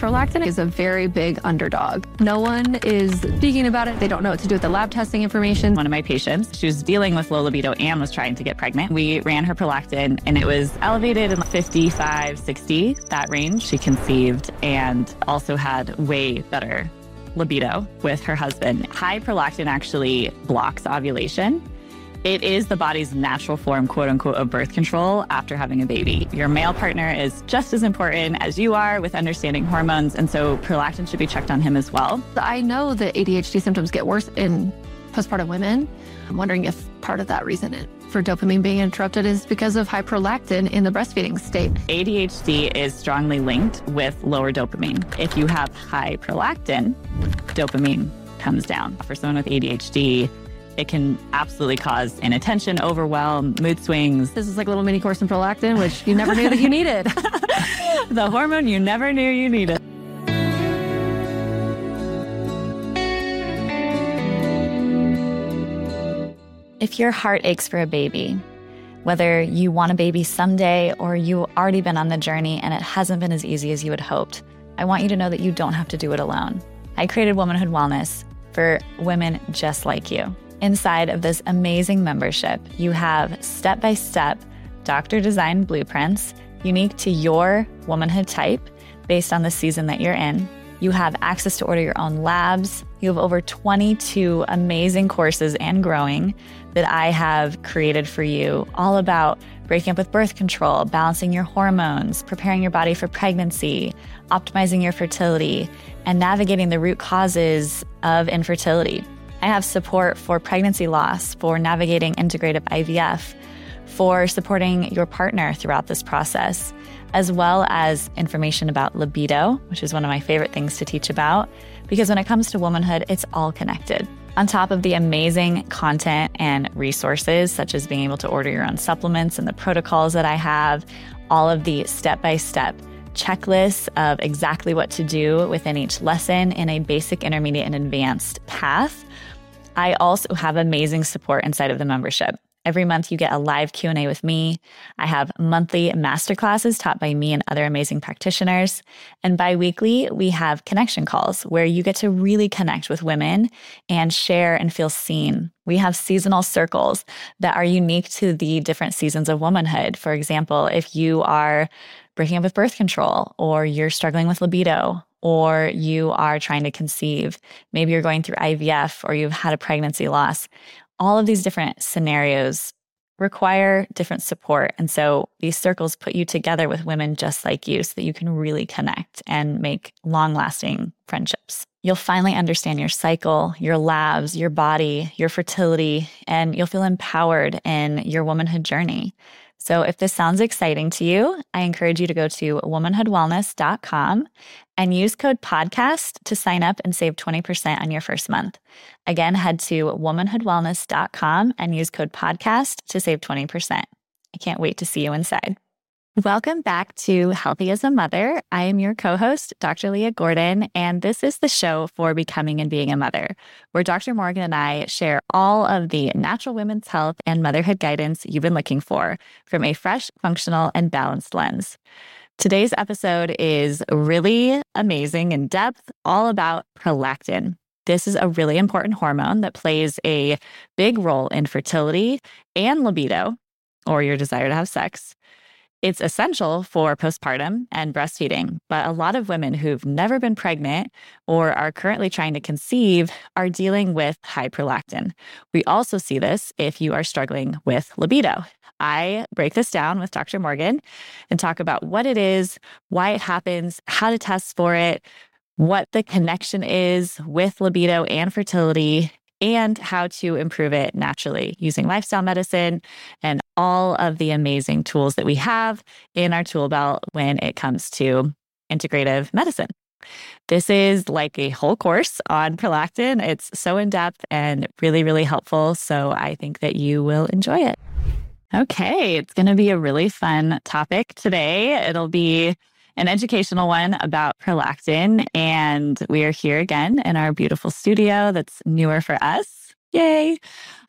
Prolactin is a very big underdog. No one is speaking about it. They don't know what to do with the lab testing information. One of my patients, she was dealing with low libido and was trying to get pregnant. We ran her prolactin and it was elevated in 55, 60, that range. She conceived and also had way better libido with her husband. High prolactin actually blocks ovulation. It is the body's natural form, quote unquote, of birth control after having a baby. Your male partner is just as important as you are with understanding hormones. And so prolactin should be checked on him as well. I know that ADHD symptoms get worse in postpartum women. I'm wondering if part of that reason for dopamine being interrupted is because of high prolactin in the breastfeeding state. ADHD is strongly linked with lower dopamine. If you have high prolactin, dopamine comes down. For someone with ADHD, it can absolutely cause inattention, overwhelm, mood swings. This is like a little mini course in prolactin, which you never knew that you needed. The hormone you never knew you needed. If your heart aches for a baby, whether you want a baby someday or you've already been on the journey and it hasn't been as easy as you had hoped, I want you to know that you don't have to do it alone. I created Womanhood Wellness for women just like you. Inside of this amazing membership, you have step-by-step doctor-designed blueprints unique to your womanhood type based on the season that you're in. You have access to order your own labs. You have over 22 amazing courses and growing that I have created for you, all about breaking up with birth control, balancing your hormones, preparing your body for pregnancy, optimizing your fertility, and navigating the root causes of infertility. I have support for pregnancy loss, for navigating integrative IVF, for supporting your partner throughout this process, as well as information about libido, which is one of my favorite things to teach about, because when it comes to womanhood, it's all connected. On top of the amazing content and resources, such as being able to order your own supplements and the protocols that I have, all of the step-by-step checklists of exactly what to do within each lesson in a basic, intermediate, and advanced path. I also have amazing support inside of the membership. Every month you get a live Q&A with me. I have monthly masterclasses taught by me and other amazing practitioners. And bi-weekly, we have connection calls where you get to really connect with women and share and feel seen. We have seasonal circles that are unique to the different seasons of womanhood. For example, if you are breaking up with birth control, or you're struggling with libido, or you are trying to conceive, maybe you're going through IVF, or you've had a pregnancy loss. All of these different scenarios require different support. And so these circles put you together with women just like you so that you can really connect and make long-lasting friendships. You'll finally understand your cycle, your labs, your body, your fertility, and you'll feel empowered in your womanhood journey. So if this sounds exciting to you, I encourage you to go to womanhoodwellness.com and use code podcast to sign up and save 20% on your first month. Again, head to womanhoodwellness.com and use code podcast to save 20%. I can't wait to see you inside. Welcome back to Healthy as a Mother. I am your co-host, Dr. Leah Gordon, and this is the show for becoming and being a mother, where Dr. Morgan and I share all of the natural women's health and motherhood guidance you've been looking for from a fresh, functional, and balanced lens. Today's episode is really amazing in depth, all about prolactin. This is a really important hormone that plays a big role in fertility and libido, or your desire to have sex. It's essential for postpartum and breastfeeding, but a lot of women who've never been pregnant or are currently trying to conceive are dealing with high prolactin. We also see this if you are struggling with libido. I break this down with Dr. Morgan and talk about what it is, why it happens, how to test for it, what the connection is with libido and fertility, and how to improve it naturally using lifestyle medicine and all of the amazing tools that we have in our tool belt when it comes to integrative medicine. This is like a whole course on prolactin. It's so in-depth and really, really helpful. So I think that you will enjoy it. Okay, it's going to be a really fun topic today. It'll be an educational one about prolactin. And we are here again in our beautiful studio that's newer for us. Yay.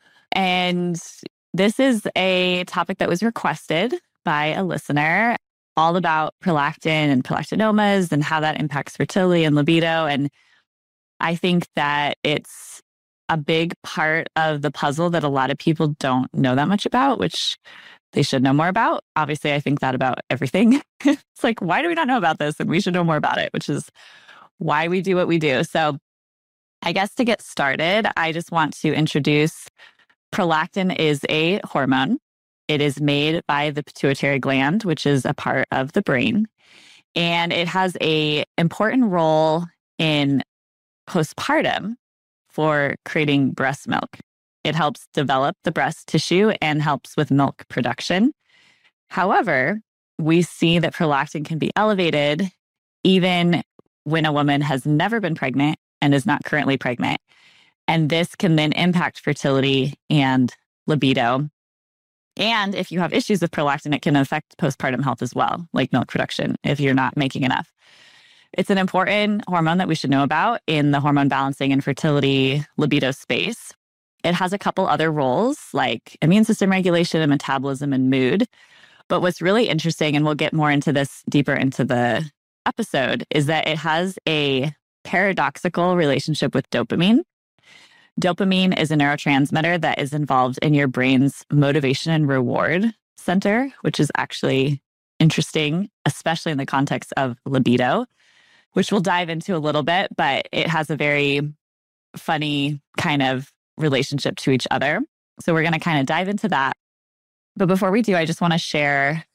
And this is a topic that was requested by a listener. all about prolactin and prolactinomas and how that impacts fertility and libido. And I think that it's a big part of the puzzle that a lot of people don't know that much about, which they should know more about. Obviously, I think that about everything. It's like, why do we not know about this? And we should know more about it, which is why we do what we do. So I guess to get started, I just want to introduce prolactin is a hormone. It is made by the pituitary gland, which is a part of the brain. And it has an important role in postpartum for creating breast milk. It helps develop the breast tissue and helps with milk production. However, we see that prolactin can be elevated even when a woman has never been pregnant and is not currently pregnant. And this can then impact fertility and libido. And if you have issues with prolactin, it can affect postpartum health as well, like milk production, if you're not making enough. It's an important hormone that we should know about in the hormone balancing and fertility libido space. It has a couple other roles like immune system regulation and metabolism and mood. But what's really interesting, and we'll get more into this deeper into the episode, is that it has a paradoxical relationship with dopamine. Dopamine is a neurotransmitter that is involved in your brain's motivation and reward center, which is actually interesting, especially in the context of libido, which we'll dive into a little bit, but it has a very funny kind of relationship to each other. So we're going to kind of dive into that. But before we do, I just want to share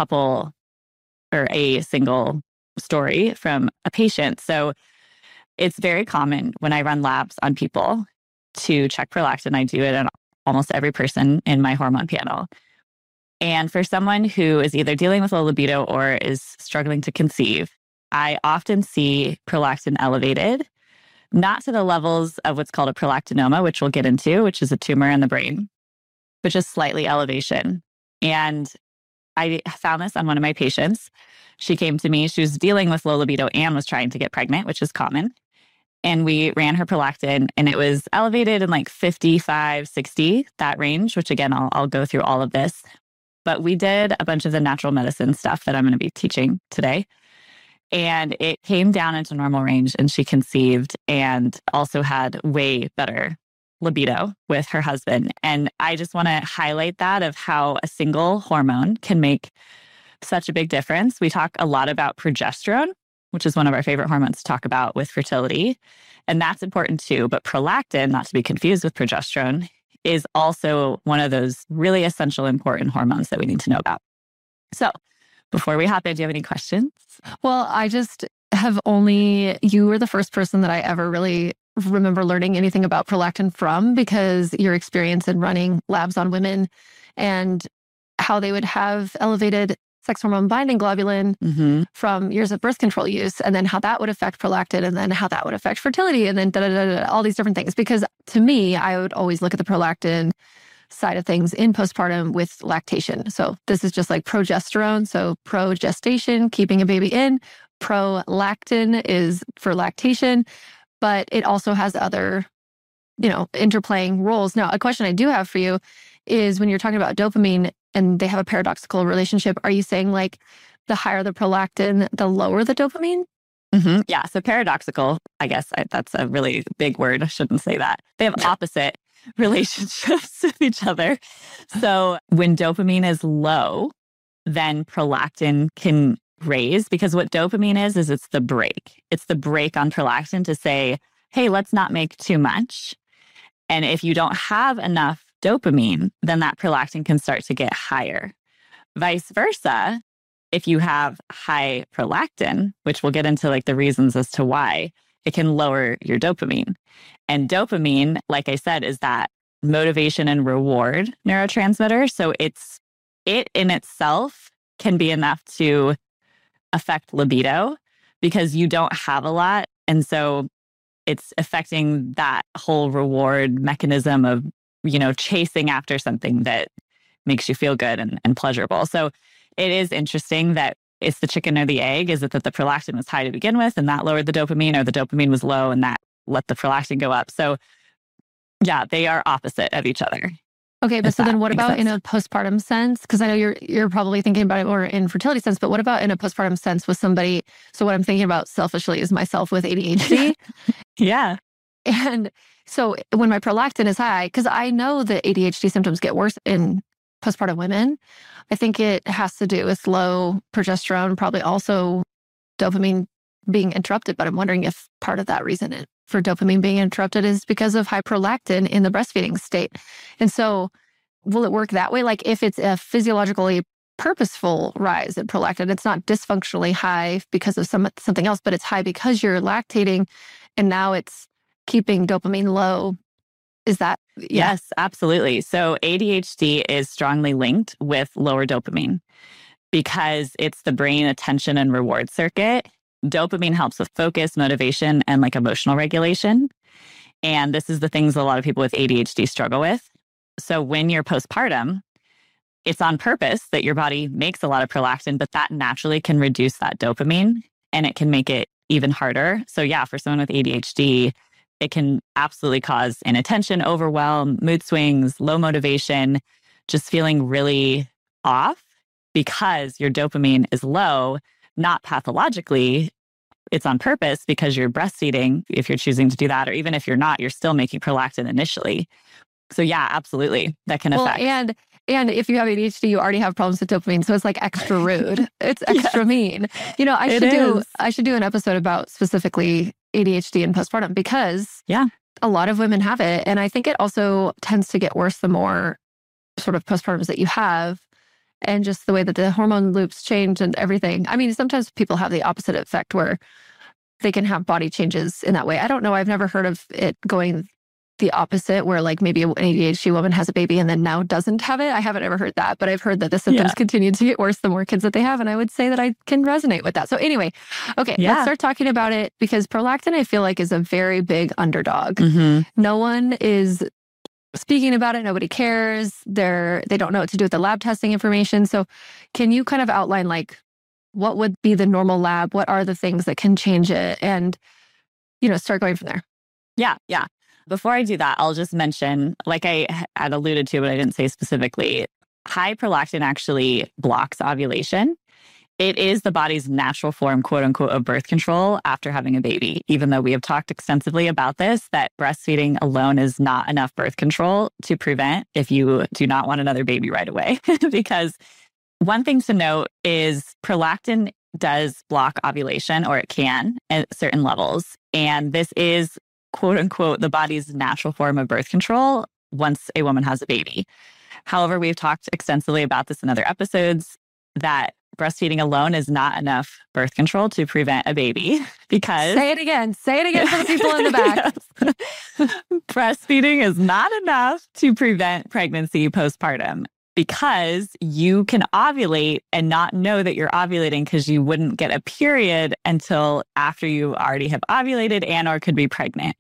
a single story from a patient. So it's very common when I run labs on people to check prolactin. I do it on almost every person in my hormone panel. And for someone who is either dealing with low libido or is struggling to conceive, I often see prolactin elevated, not to the levels of what's called a prolactinoma, which we'll get into, which is a tumor in the brain, but just slightly elevation. And I found this on one of my patients. She came to me, she was dealing with low libido and was trying to get pregnant, which is common. And we ran her prolactin and it was elevated in like 55, 60, that range, which again, I'll go through all of this. But we did a bunch of the natural medicine stuff that I'm going to be teaching today. And it came down into normal range and she conceived and also had way better libido with her husband. And I just want to highlight that of how a single hormone can make such a big difference. We talk a lot about progesterone, which is one of our favorite hormones to talk about with fertility. And that's important too. But prolactin, not to be confused with progesterone, is also one of those really essential, important hormones that we need to know about. So before we hop in, do you have any questions? Well, I just you were the first person that I ever really remember learning anything about prolactin from, because your experience in running labs on women and how they would have elevated sex hormone binding globulin from years of birth control use, and then how that would affect prolactin, and then how that would affect fertility, and then all these different things. Because to me, I would always look at the prolactin side of things in postpartum with lactation. So this is just like progesterone. So progestation, keeping a baby in. Prolactin is for lactation, but it also has other, interplaying roles. Now, a question I do have for you is when you're talking about dopamine and they have a paradoxical relationship, are you saying like the higher the prolactin, the lower the dopamine? Yeah. So paradoxical, I guess that's a really big word. I shouldn't say that. They have opposite relationships with each other. So when dopamine is low, then prolactin can raise, because what dopamine is it's the brake. It's the brake on prolactin to say, hey, let's not make too much. And if you don't have enough dopamine, then that prolactin can start to get higher. Vice versa, if you have high prolactin, which we'll get into like the reasons as to why, it can lower your dopamine. And dopamine, like I said, is that motivation and reward neurotransmitter. So it in itself can be enough to affect libido because you don't have a lot. And so it's affecting that whole reward mechanism of, chasing after something that makes you feel good and pleasurable. So it is interesting that it's the chicken or the egg. Is it that the prolactin was high to begin with and that lowered the dopamine, or the dopamine was low and that let the prolactin go up? So yeah, they are opposite of each other. Okay, but if so that then what makes about in sense. a postpartum sense? Because I know you're probably thinking about it more in fertility sense, but what about in a postpartum sense with somebody? So what I'm thinking about selfishly is myself with ADHD. Yeah. And so when my prolactin is high, because I know that ADHD symptoms get worse in postpartum women, I think it has to do with low progesterone, probably also dopamine being interrupted. But I'm wondering if part of that reason for dopamine being interrupted is because of high prolactin in the breastfeeding state. And so will it work that way? Like if it's a physiologically purposeful rise in prolactin, it's not dysfunctionally high because of something else, but it's high because you're lactating and now it's keeping dopamine low. Is that? Yeah. Yes, absolutely. So ADHD is strongly linked with lower dopamine because it's the brain attention and reward circuit. Dopamine helps with focus, motivation, and like emotional regulation. And this is the things a lot of people with ADHD struggle with. So when you're postpartum, it's on purpose that your body makes a lot of prolactin, but that naturally can reduce that dopamine and it can make it even harder. So yeah, for someone with ADHD, it can absolutely cause inattention, overwhelm, mood swings, low motivation, just feeling really off because your dopamine is low, not pathologically. It's on purpose because you're breastfeeding, if you're choosing to do that, or even if you're not, you're still making prolactin initially. So yeah, absolutely. That can affect. And if you have ADHD, you already have problems with dopamine. So it's like extra rude. It's extra mean. You know, I should do an episode about specifically ADHD and postpartum because a lot of women have it. And I think it also tends to get worse the more sort of postpartums that you have. And just the way that the hormone loops change and everything. I mean, sometimes people have the opposite effect where they can have body changes in that way. I don't know. I've never heard of it going the opposite, where like maybe an ADHD woman has a baby and then now doesn't have it. I haven't ever heard that, but I've heard that the symptoms continue to get worse the more kids that they have. And I would say that I can resonate with that. So anyway, okay, let's start talking about it because prolactin, I feel like, is a very big underdog. No one is speaking about it. Nobody cares. They don't know what to do with the lab testing information. So can you kind of outline like what would be the normal lab? What are the things that can change it? And, you know, start going from there. Yeah. Before I do that, I'll just mention, like I had alluded to, but I didn't say specifically, high prolactin actually blocks ovulation. It is the body's natural form, quote unquote, of birth control after having a baby, even though we have talked extensively about this, that breastfeeding alone is not enough birth control to prevent if you do not want another baby right away. Because one thing to note is prolactin does block ovulation, or it can at certain levels. And this is, quote unquote, the body's natural form of birth control once a woman has a baby. However, we've talked extensively about this in other episodes, that breastfeeding alone is not enough birth control to prevent a baby because... Say it again for the people in the back. Breastfeeding is not enough to prevent pregnancy postpartum because you can ovulate and not know that you're ovulating because you wouldn't get a period until after you already have ovulated and or could be pregnant.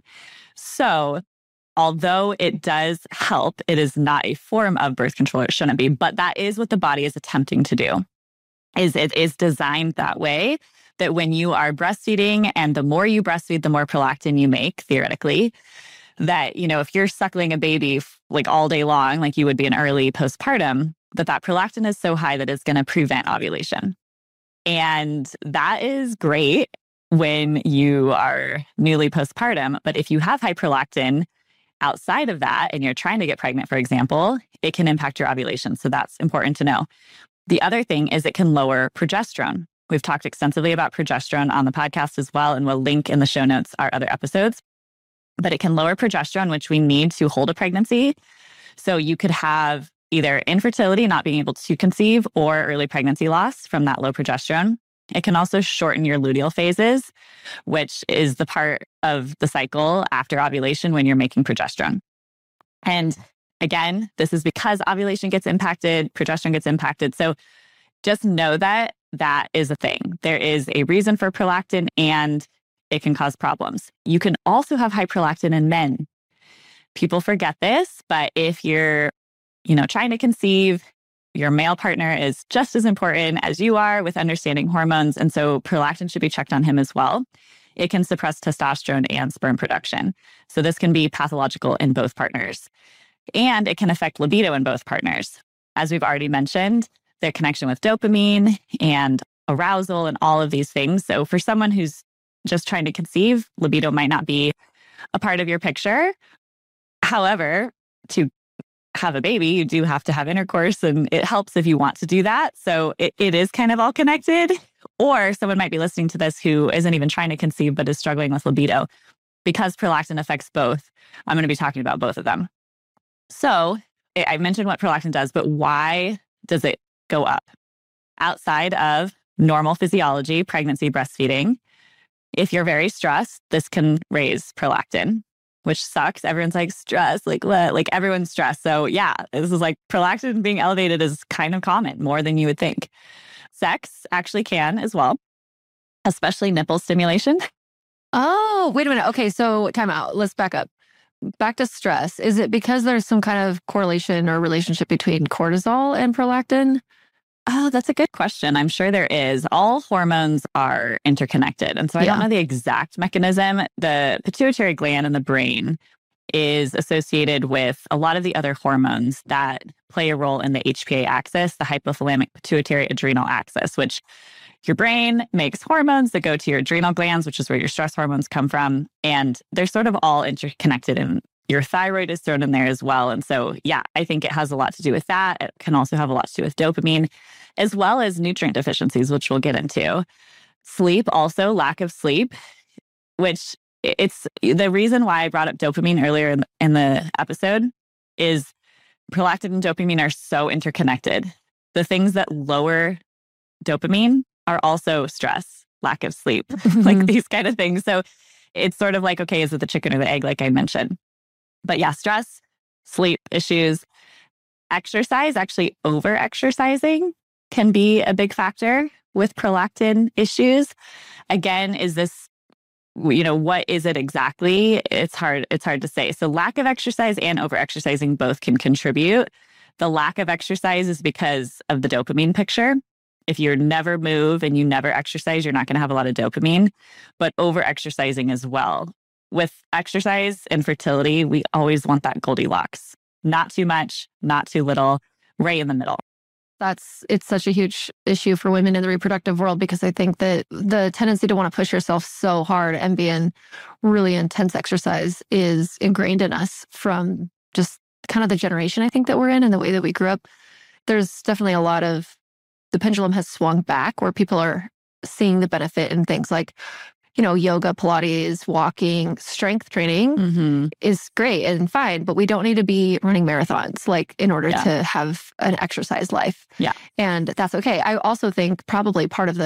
So although it does help, it is not a form of birth control. It shouldn't be, but that is what the body is attempting to do. It is designed that way, that when you are breastfeeding and the more you breastfeed, the more prolactin you make, theoretically, that, you know, if you're suckling a baby like all day long, like you would be in early postpartum, that prolactin is so high that it's going to prevent ovulation. And that is great when you are newly postpartum. But if you have high prolactin outside of that and you're trying to get pregnant, for example, it can impact your ovulation. So that's important to know. The other thing is it can lower progesterone. We've talked extensively about progesterone on the podcast as well, and we'll link in the show notes our other episodes. But it can lower progesterone, which we need to hold a pregnancy. So you could have either infertility, not being able to conceive, or early pregnancy loss from that low progesterone. It can also shorten your luteal phases, which is the part of the cycle after ovulation when you're making progesterone. And again, this is because ovulation gets impacted, progesterone gets impacted. So just know that that is a thing. There is a reason for prolactin and it can cause problems. You can also have high prolactin in men. People forget this, but if you're, trying to conceive, your male partner is just as important as you are with understanding hormones. And so prolactin should be checked on him as well. It can suppress testosterone and sperm production. So this can be pathological in both partners. And it can affect libido in both partners. As we've already mentioned, the connection with dopamine and arousal and all of these things. So for someone who's just trying to conceive, libido might not be a part of your picture. However, to have a baby, you do have to have intercourse, and it helps if you want to do that. So it is kind of all connected. Or someone might be listening to this who isn't even trying to conceive, but is struggling with libido. Because prolactin affects both, I'm going to be talking about both of them. So I mentioned what prolactin does, but why does it go up? Outside of normal physiology, pregnancy, breastfeeding, if you're very stressed, this can raise prolactin, which sucks. Everyone's like, stress, like what? Like everyone's stressed. So yeah, this is like prolactin being elevated is kind of common, more than you would think. Sex actually can as well, especially nipple stimulation. Oh, wait a minute. Okay, so time out. Let's back up. Back to stress. Is it because there's some kind of correlation or relationship between cortisol and prolactin? Oh, that's a good question. I'm sure there is. All hormones are interconnected. And so I don't know the exact mechanism. The pituitary gland in the brain is associated with a lot of the other hormones that play a role in the HPA axis, the hypothalamic pituitary adrenal axis, which your brain makes hormones that go to your adrenal glands, which is where your stress hormones come from. And they're sort of all interconnected, and your thyroid is thrown in there as well. And so, yeah, I think it has a lot to do with that. It can also have a lot to do with dopamine, as well as nutrient deficiencies, which we'll get into. Sleep, also lack of sleep, which it's the reason why I brought up dopamine earlier in the episode is prolactin and dopamine are so interconnected. The things that lower dopamine are also stress, lack of sleep, like these kind of things. So it's sort of like, okay, is it the chicken or the egg, like I mentioned? But yeah, stress, sleep issues, exercise, actually over-exercising can be a big factor with prolactin issues. Again, is this, what is it exactly? It's hard to say. So lack of exercise and over-exercising both can contribute. The lack of exercise is because of the dopamine picture. If you never move and you never exercise, you're not going to have a lot of dopamine, but over-exercising as well. With exercise and fertility, we always want that Goldilocks. Not too much, not too little, right in the middle. It's such a huge issue for women in the reproductive world, because I think that the tendency to want to push yourself so hard and be in really intense exercise is ingrained in us from just kind of the generation I think that we're in and the way that we grew up. There's definitely a lot of, the pendulum has swung back where people are seeing the benefit in things like, yoga, Pilates, walking, strength training is great and fine, but we don't need to be running marathons in order to have an exercise life. Yeah. And that's okay. I also think probably part of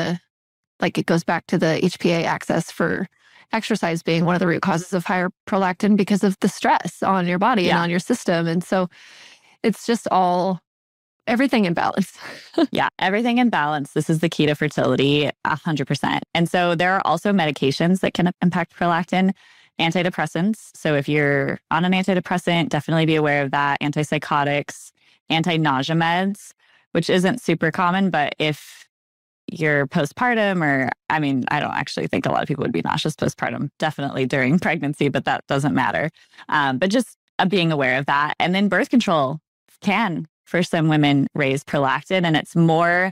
it goes back to the HPA axis for exercise being one of the root causes of higher prolactin because of the stress on your body and on your system. And so it's just everything in balance. Yeah, everything in balance. This is the key to fertility, 100%. And so there are also medications that can impact prolactin, antidepressants. So if you're on an antidepressant, definitely be aware of that. Antipsychotics, anti-nausea meds, which isn't super common, but if you're postpartum I don't actually think a lot of people would be nauseous postpartum, definitely during pregnancy, but that doesn't matter. But just being aware of that. And then birth control can, for some women, raise prolactin, and it's more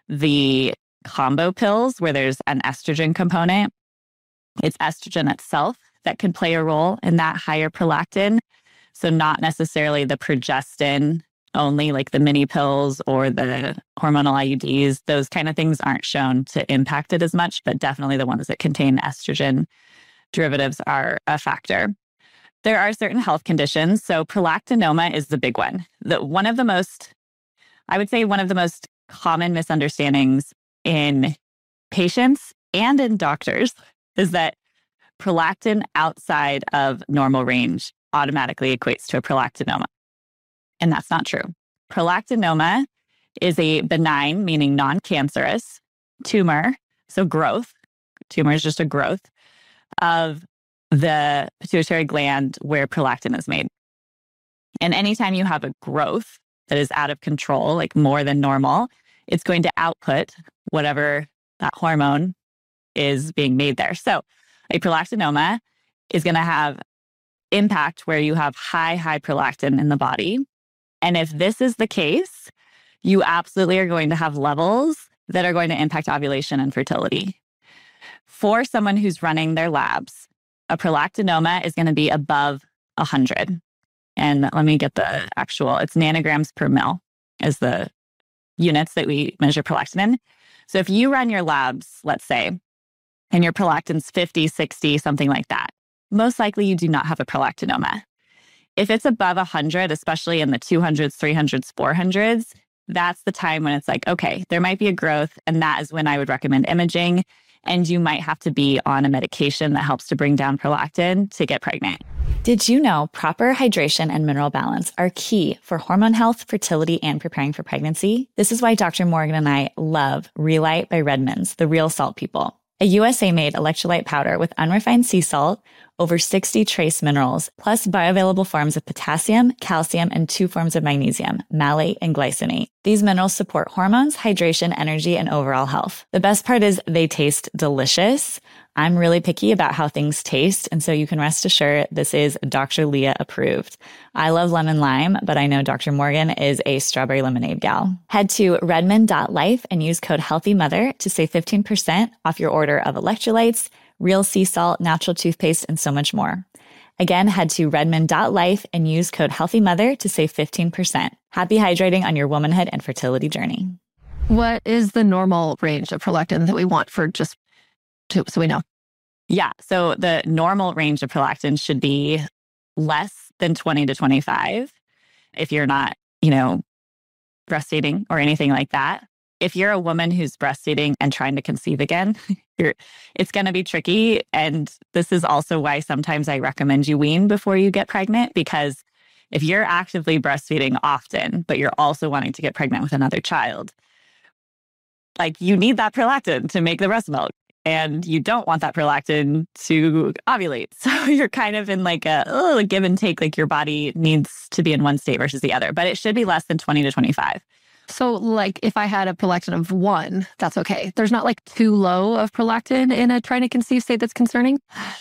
the combo pills where there's an estrogen component. It's estrogen itself that can play a role in that higher prolactin. So not necessarily the progestin only, like the mini pills or the hormonal IUDs. Those kind of things aren't shown to impact it as much, but definitely the ones that contain estrogen derivatives are a factor. There are certain health conditions. So prolactinoma is the big one. One of the most common misunderstandings in patients and in doctors is that prolactin outside of normal range automatically equates to a prolactinoma. And that's not true. Prolactinoma is a benign, meaning non-cancerous tumor. So growth. Tumor is just a growth of the pituitary gland where prolactin is made. And anytime you have a growth that is out of control, like more than normal, it's going to output whatever that hormone is being made there. So a prolactinoma is going to have impact where you have high prolactin in the body. And if this is the case, you absolutely are going to have levels that are going to impact ovulation and fertility. For someone who's running their labs, a prolactinoma is going to be above 100. And let me get the actual, it's nanograms per mil is the units that we measure prolactin in. So if you run your labs, let's say, and your prolactin's 50, 60, something like that, most likely you do not have a prolactinoma. If it's above 100, especially in the 200s, 300s, 400s, that's the time when it's like, okay, there might be a growth. And that is when I would recommend imaging. And you might have to be on a medication that helps to bring down prolactin to get pregnant. Did you know proper hydration and mineral balance are key for hormone health, fertility, and preparing for pregnancy? This is why Dr. Morgan and I love Relight by Redmond's, the real salt people. A USA-made electrolyte powder with unrefined sea salt, over 60 trace minerals, plus bioavailable forms of potassium, calcium, and 2 forms of magnesium, malate and glycinate. These minerals support hormones, hydration, energy, and overall health. The best part is they taste delicious. I'm really picky about how things taste, and so you can rest assured this is Dr. Leah approved. I love lemon lime, but I know Dr. Morgan is a strawberry lemonade gal. Head to redmond.life and use code HEALTHYMOTHER to save 15% off your order of electrolytes, real sea salt, natural toothpaste, and so much more. Again, head to redmond.life and use code HEALTHYMOTHER to save 15%. Happy hydrating on your womanhood and fertility journey. What is the normal range of prolactin that we want for so we know? Yeah. So the normal range of prolactin should be less than 20 to 25 if you're not, breastfeeding or anything like that. If you're a woman who's breastfeeding and trying to conceive again, it's going to be tricky. And this is also why sometimes I recommend you wean before you get pregnant, because if you're actively breastfeeding often, but you're also wanting to get pregnant with another child, like you need that prolactin to make the breast milk. And you don't want that prolactin to ovulate. So you're kind of in like a give and take, like your body needs to be in one state versus the other, but it should be less than 20 to 25. So like if I had a prolactin of 1, that's okay. There's not like too low of prolactin in a trying to conceive state that's concerning?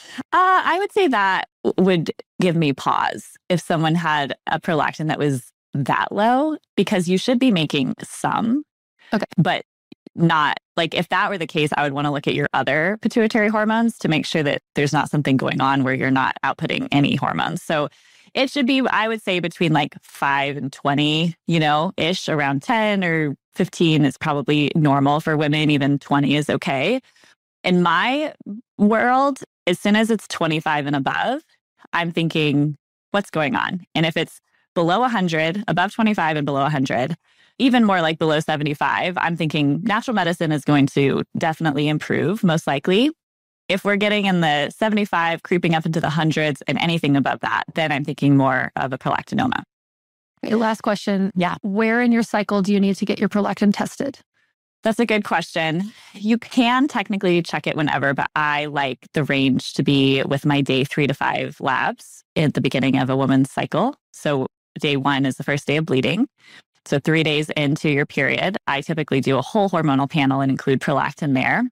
I would say that would give me pause if someone had a prolactin that was that low, because you should be making some, okay, but not like if that were the case, I would want to look at your other pituitary hormones to make sure that there's not something going on where you're not outputting any hormones. So it should be, I would say, between like 5 and 20, ish. Around 10 or 15 is probably normal for women. Even 20 is okay. In my world, as soon as it's 25 and above, I'm thinking, what's going on? And if it's below 100, above 25 and below 100, even more like below 75, I'm thinking natural medicine is going to definitely improve, most likely. If we're getting in the 75, creeping up into the hundreds and anything above that, then I'm thinking more of a prolactinoma. Okay, last question. Yeah. Where in your cycle do you need to get your prolactin tested? That's a good question. You can technically check it whenever, but I like the range to be with my day 3 to 5 labs at the beginning of a woman's cycle. So day 1 is the first day of bleeding. So 3 days into your period, I typically do a whole hormonal panel and include prolactin there.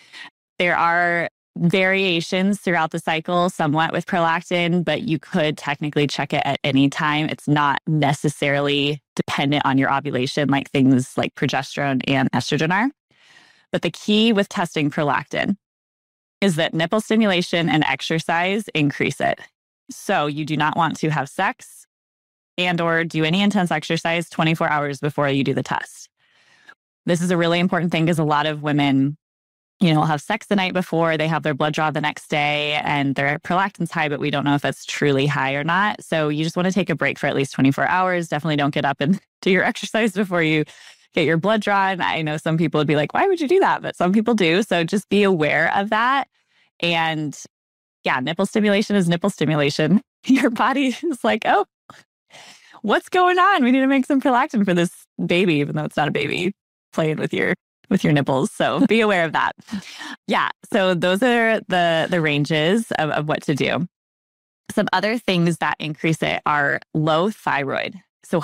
There are variations throughout the cycle, somewhat with prolactin, but you could technically check it at any time. It's not necessarily dependent on your ovulation like things like progesterone and estrogen are. But the key with testing prolactin is that nipple stimulation and exercise increase it. So you do not want to have sex and or do any intense exercise 24 hours before you do the test. This is a really important thing because a lot of women, will have sex the night before, they have their blood draw the next day and their prolactin's high, but we don't know if it's truly high or not. So you just want to take a break for at least 24 hours. Definitely don't get up and do your exercise before you get your blood drawn. I know some people would be like, why would you do that? But some people do. So just be aware of that. And yeah, nipple stimulation is nipple stimulation. Your body is like, oh, what's going on? We need to make some prolactin for this baby, even though it's not a baby playing with your nipples. So be aware of that. Yeah. So those are the ranges of what to do. Some other things that increase it are low thyroid. So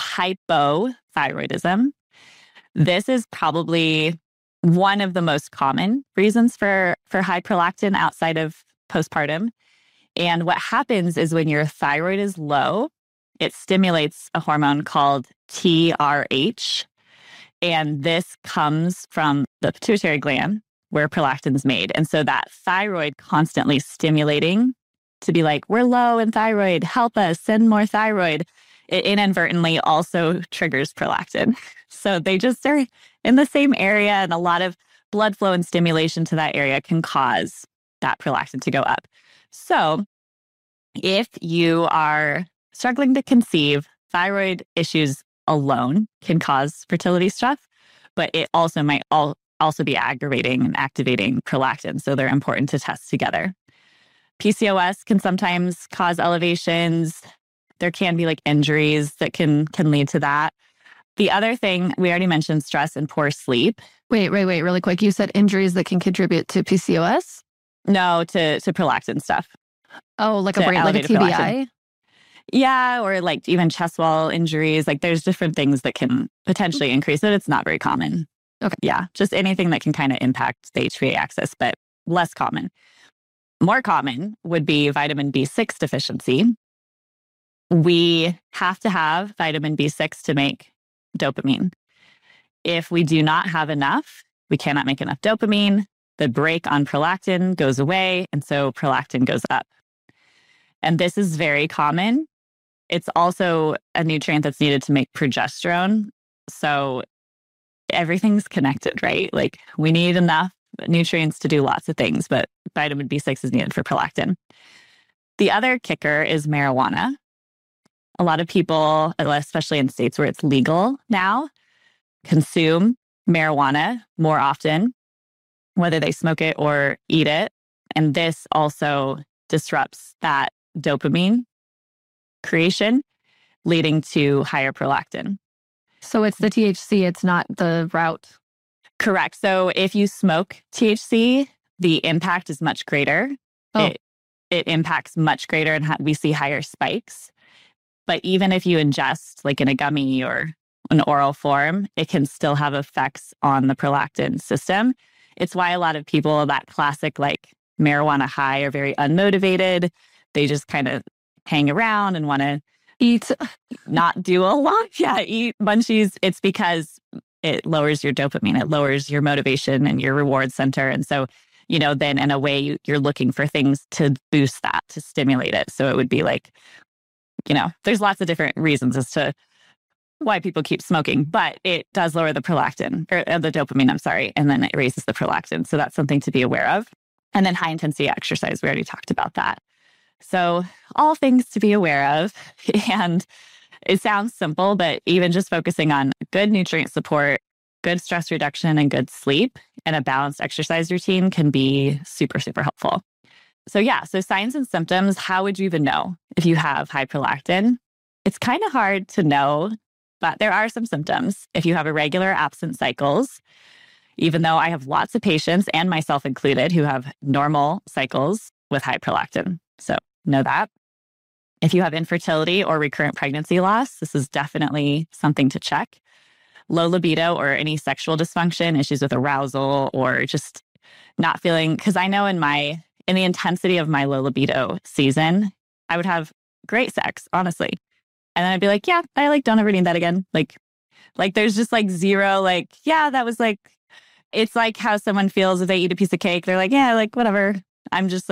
hypothyroidism. This is probably one of the most common reasons for high prolactin outside of postpartum. And what happens is when your thyroid is low, it stimulates a hormone called TRH. And this comes from the pituitary gland where prolactin is made. And so that thyroid constantly stimulating to be like, we're low in thyroid, help us, send more thyroid. It inadvertently also triggers prolactin. So they just are in the same area, and a lot of blood flow and stimulation to that area can cause that prolactin to go up. So if you are struggling to conceive, thyroid issues alone can cause fertility stress, but it also might also be aggravating and activating prolactin. So they're important to test together. PCOS can sometimes cause elevations. There can be like injuries that can lead to that. The other thing, we already mentioned stress and poor sleep. Wait, really quick. You said injuries that can contribute to PCOS? No, to prolactin stuff. Oh, like a TBI? Prolactin. Yeah, or like even chest wall injuries. Like there's different things that can potentially increase it. It's not very common. Okay. Yeah, just anything that can kind of impact the HPA axis, but less common. More common would be vitamin B6 deficiency. We have to have vitamin B6 to make dopamine. If we do not have enough, we cannot make enough dopamine. The brake on prolactin goes away, and so prolactin goes up. And this is very common. It's also a nutrient that's needed to make progesterone. So everything's connected, right? Like we need enough nutrients to do lots of things, but vitamin B6 is needed for prolactin. The other kicker is marijuana. A lot of people, especially in states where it's legal now, consume marijuana more often, whether they smoke it or eat it. And this also disrupts that dopamine creation, leading to higher prolactin. So it's the THC, it's not the route. Correct. So if you smoke THC, the impact is much greater. Oh. It impacts much greater, and we see higher spikes. But even if you ingest like in a gummy or an oral form, it can still have effects on the prolactin system. It's why a lot of people, that classic like marijuana high, are very unmotivated. They just kind of hang around and want to Eat. not do a lot. Yeah, eat munchies. It's because it lowers your dopamine. It lowers your motivation and your reward center. And so, then in a way, you're looking for things to boost that, to stimulate it. So it would be like, there's lots of different reasons as to why people keep smoking, but it does lower the prolactin, or the dopamine, I'm sorry, and then it raises the prolactin. So that's something to be aware of. And then high intensity exercise, we already talked about that. So all things to be aware of. And it sounds simple, but even just focusing on good nutrient support, good stress reduction, and good sleep, and a balanced exercise routine can be super, super helpful. So signs and symptoms. How would you even know if you have high prolactin? It's kind of hard to know, but there are some symptoms. If you have irregular absent cycles, even though I have lots of patients, and myself included, who have normal cycles with high prolactin. So know that. If you have infertility or recurrent pregnancy loss, this is definitely something to check. Low libido or any sexual dysfunction, issues with arousal, or just not feeling, because I know in the intensity of my low libido season, I would have great sex, honestly. And then I'd be like, yeah, I don't ever need that again. Like there's just like zero, that was like, it's like how someone feels if they eat a piece of cake. They're like, yeah, whatever. I'm just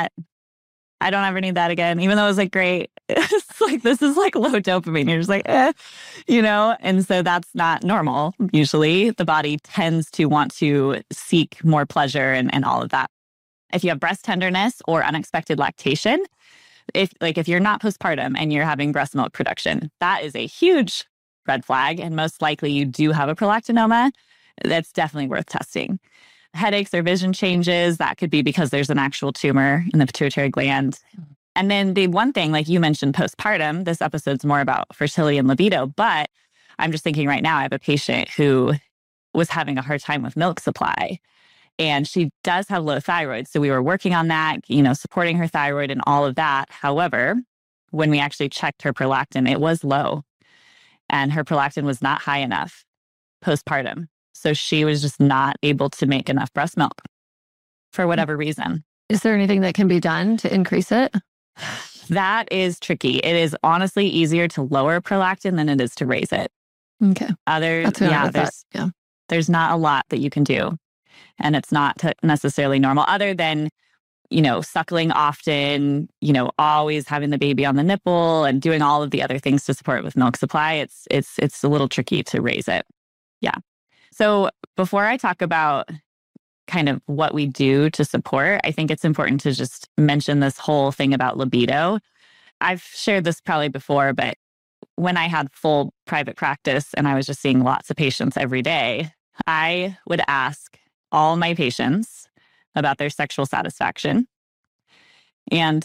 I don't ever need that again, even though it was great. It's this is low dopamine. You're just and so that's not normal. Usually the body tends to want to seek more pleasure and all of that. If you have breast tenderness or unexpected lactation, if you're not postpartum and you're having breast milk production, that is a huge red flag. And most likely you do have a prolactinoma. That's definitely worth testing. Headaches or vision changes, that could be because there's an actual tumor in the pituitary gland. And then the one thing, like you mentioned postpartum, this episode's more about fertility and libido, but I'm just thinking right now, I have a patient who was having a hard time with milk supply, and she does have low thyroid. So we were working on that, supporting her thyroid and all of that. However, when we actually checked her prolactin, it was low, and her prolactin was not high enough postpartum. So she was just not able to make enough breast milk for whatever reason. Is there anything that can be done to increase it? That is tricky. It is honestly easier to lower prolactin than it is to raise it. Okay. That's what I would've thought. There's not a lot that you can do. And it's not necessarily normal other than, suckling often, always having the baby on the nipple and doing all of the other things to support it with milk supply. It's a little tricky to raise it. Yeah. So before I talk about kind of what we do to support, I think it's important to just mention this whole thing about libido. I've shared this probably before, but when I had full private practice and I was just seeing lots of patients every day, I would ask all my patients about their sexual satisfaction. And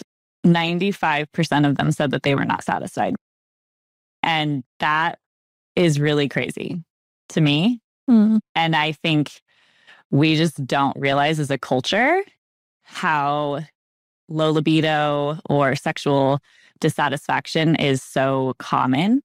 95% of them said that they were not satisfied. And that is really crazy to me. And I think we just don't realize as a culture how low libido or sexual dissatisfaction is so common.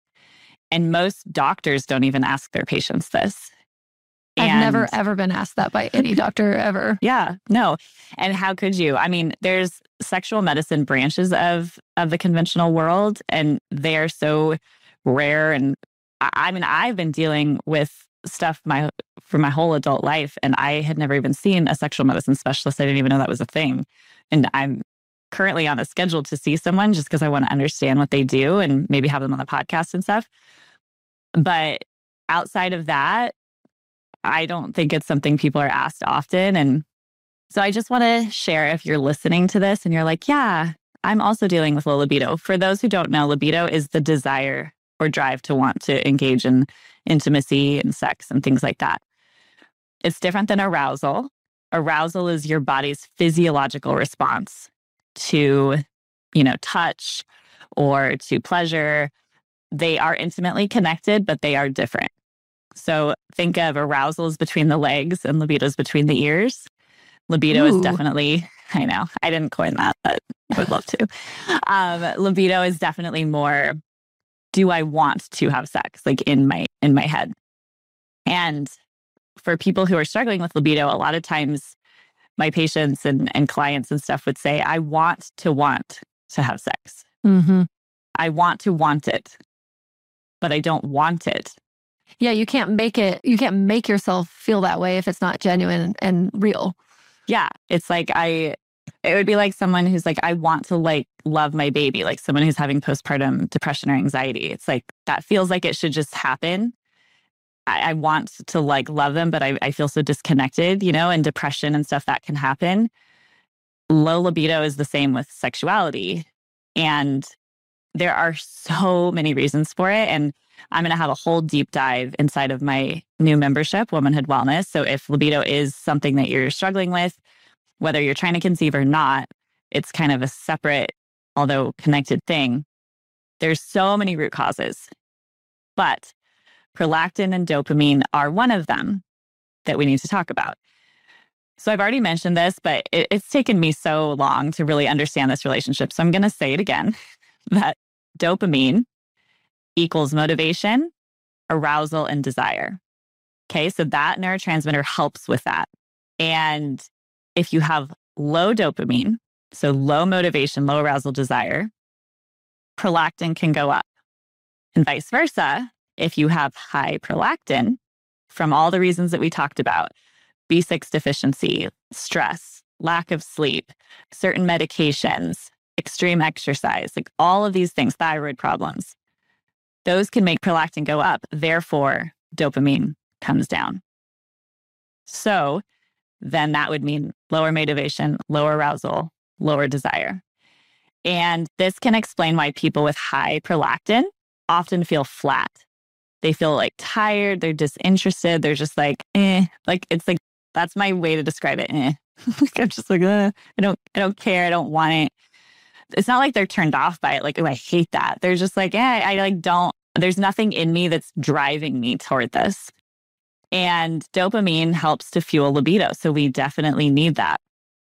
And most doctors don't even ask their patients this. I've never, ever been asked that by any doctor ever. Yeah, no. And how could you? I mean, there's sexual medicine branches of the conventional world, and they are so rare. And I mean, I've been dealing with stuff for my whole adult life, and I had never even seen a sexual medicine specialist. I didn't even know that was a thing. And I'm currently on a schedule to see someone just because I want to understand what they do and maybe have them on the podcast and stuff. But outside of that, I don't think it's something people are asked often. And so I just want to share, if you're listening to this and you're like, yeah, I'm also dealing with low libido. For those who don't know, libido is the desire or drive to want to engage in intimacy and sex and things like that. It's different than arousal. Arousal is your body's physiological response to, touch or to pleasure. They are intimately connected, but they are different. So think of arousal is between the legs and libido is between the ears. Libido is definitely, I know, I didn't coin that, but I would love to. Libido is definitely more, do I want to have sex, like in my head? And for people who are struggling with libido, a lot of times my patients and clients and stuff would say, I want to have sex. I want it, but I don't want it. Yeah, you can't make yourself feel that way if it's not genuine and real. Yeah, it's like it would be like someone who's like, I want to love my baby, like someone who's having postpartum depression or anxiety. It's like, that feels like it should just happen. I want to love them, but I feel so disconnected, and depression and stuff that can happen. Low libido is the same with sexuality. And there are so many reasons for it. And I'm going to have a whole deep dive inside of my new membership, Womanhood Wellness. So if libido is something that you're struggling with, whether you're trying to conceive or not, it's kind of a separate, although connected thing. There's so many root causes, but prolactin and dopamine are one of them that we need to talk about. So I've already mentioned this, but it's taken me so long to really understand this relationship. So I'm going to say it again, that dopamine equals motivation, arousal, and desire. Okay, so that neurotransmitter helps with that. And if you have low dopamine, so low motivation, low arousal, desire, prolactin can go up. And vice versa, if you have high prolactin, from all the reasons that we talked about, B6 deficiency, stress, lack of sleep, certain medications, extreme exercise, like all of these things, thyroid problems, those can make prolactin go up. Therefore, dopamine comes down. So then that would mean lower motivation, lower arousal, lower desire. And this can explain why people with high prolactin often feel flat. They feel tired, they're disinterested, they're just it's like, that's my way to describe it. I'm just I don't care, I don't want it. It's not like they're turned off by it. Oh, I hate that. They're just I don't, there's nothing in me that's driving me toward this. And dopamine helps to fuel libido. So we definitely need that.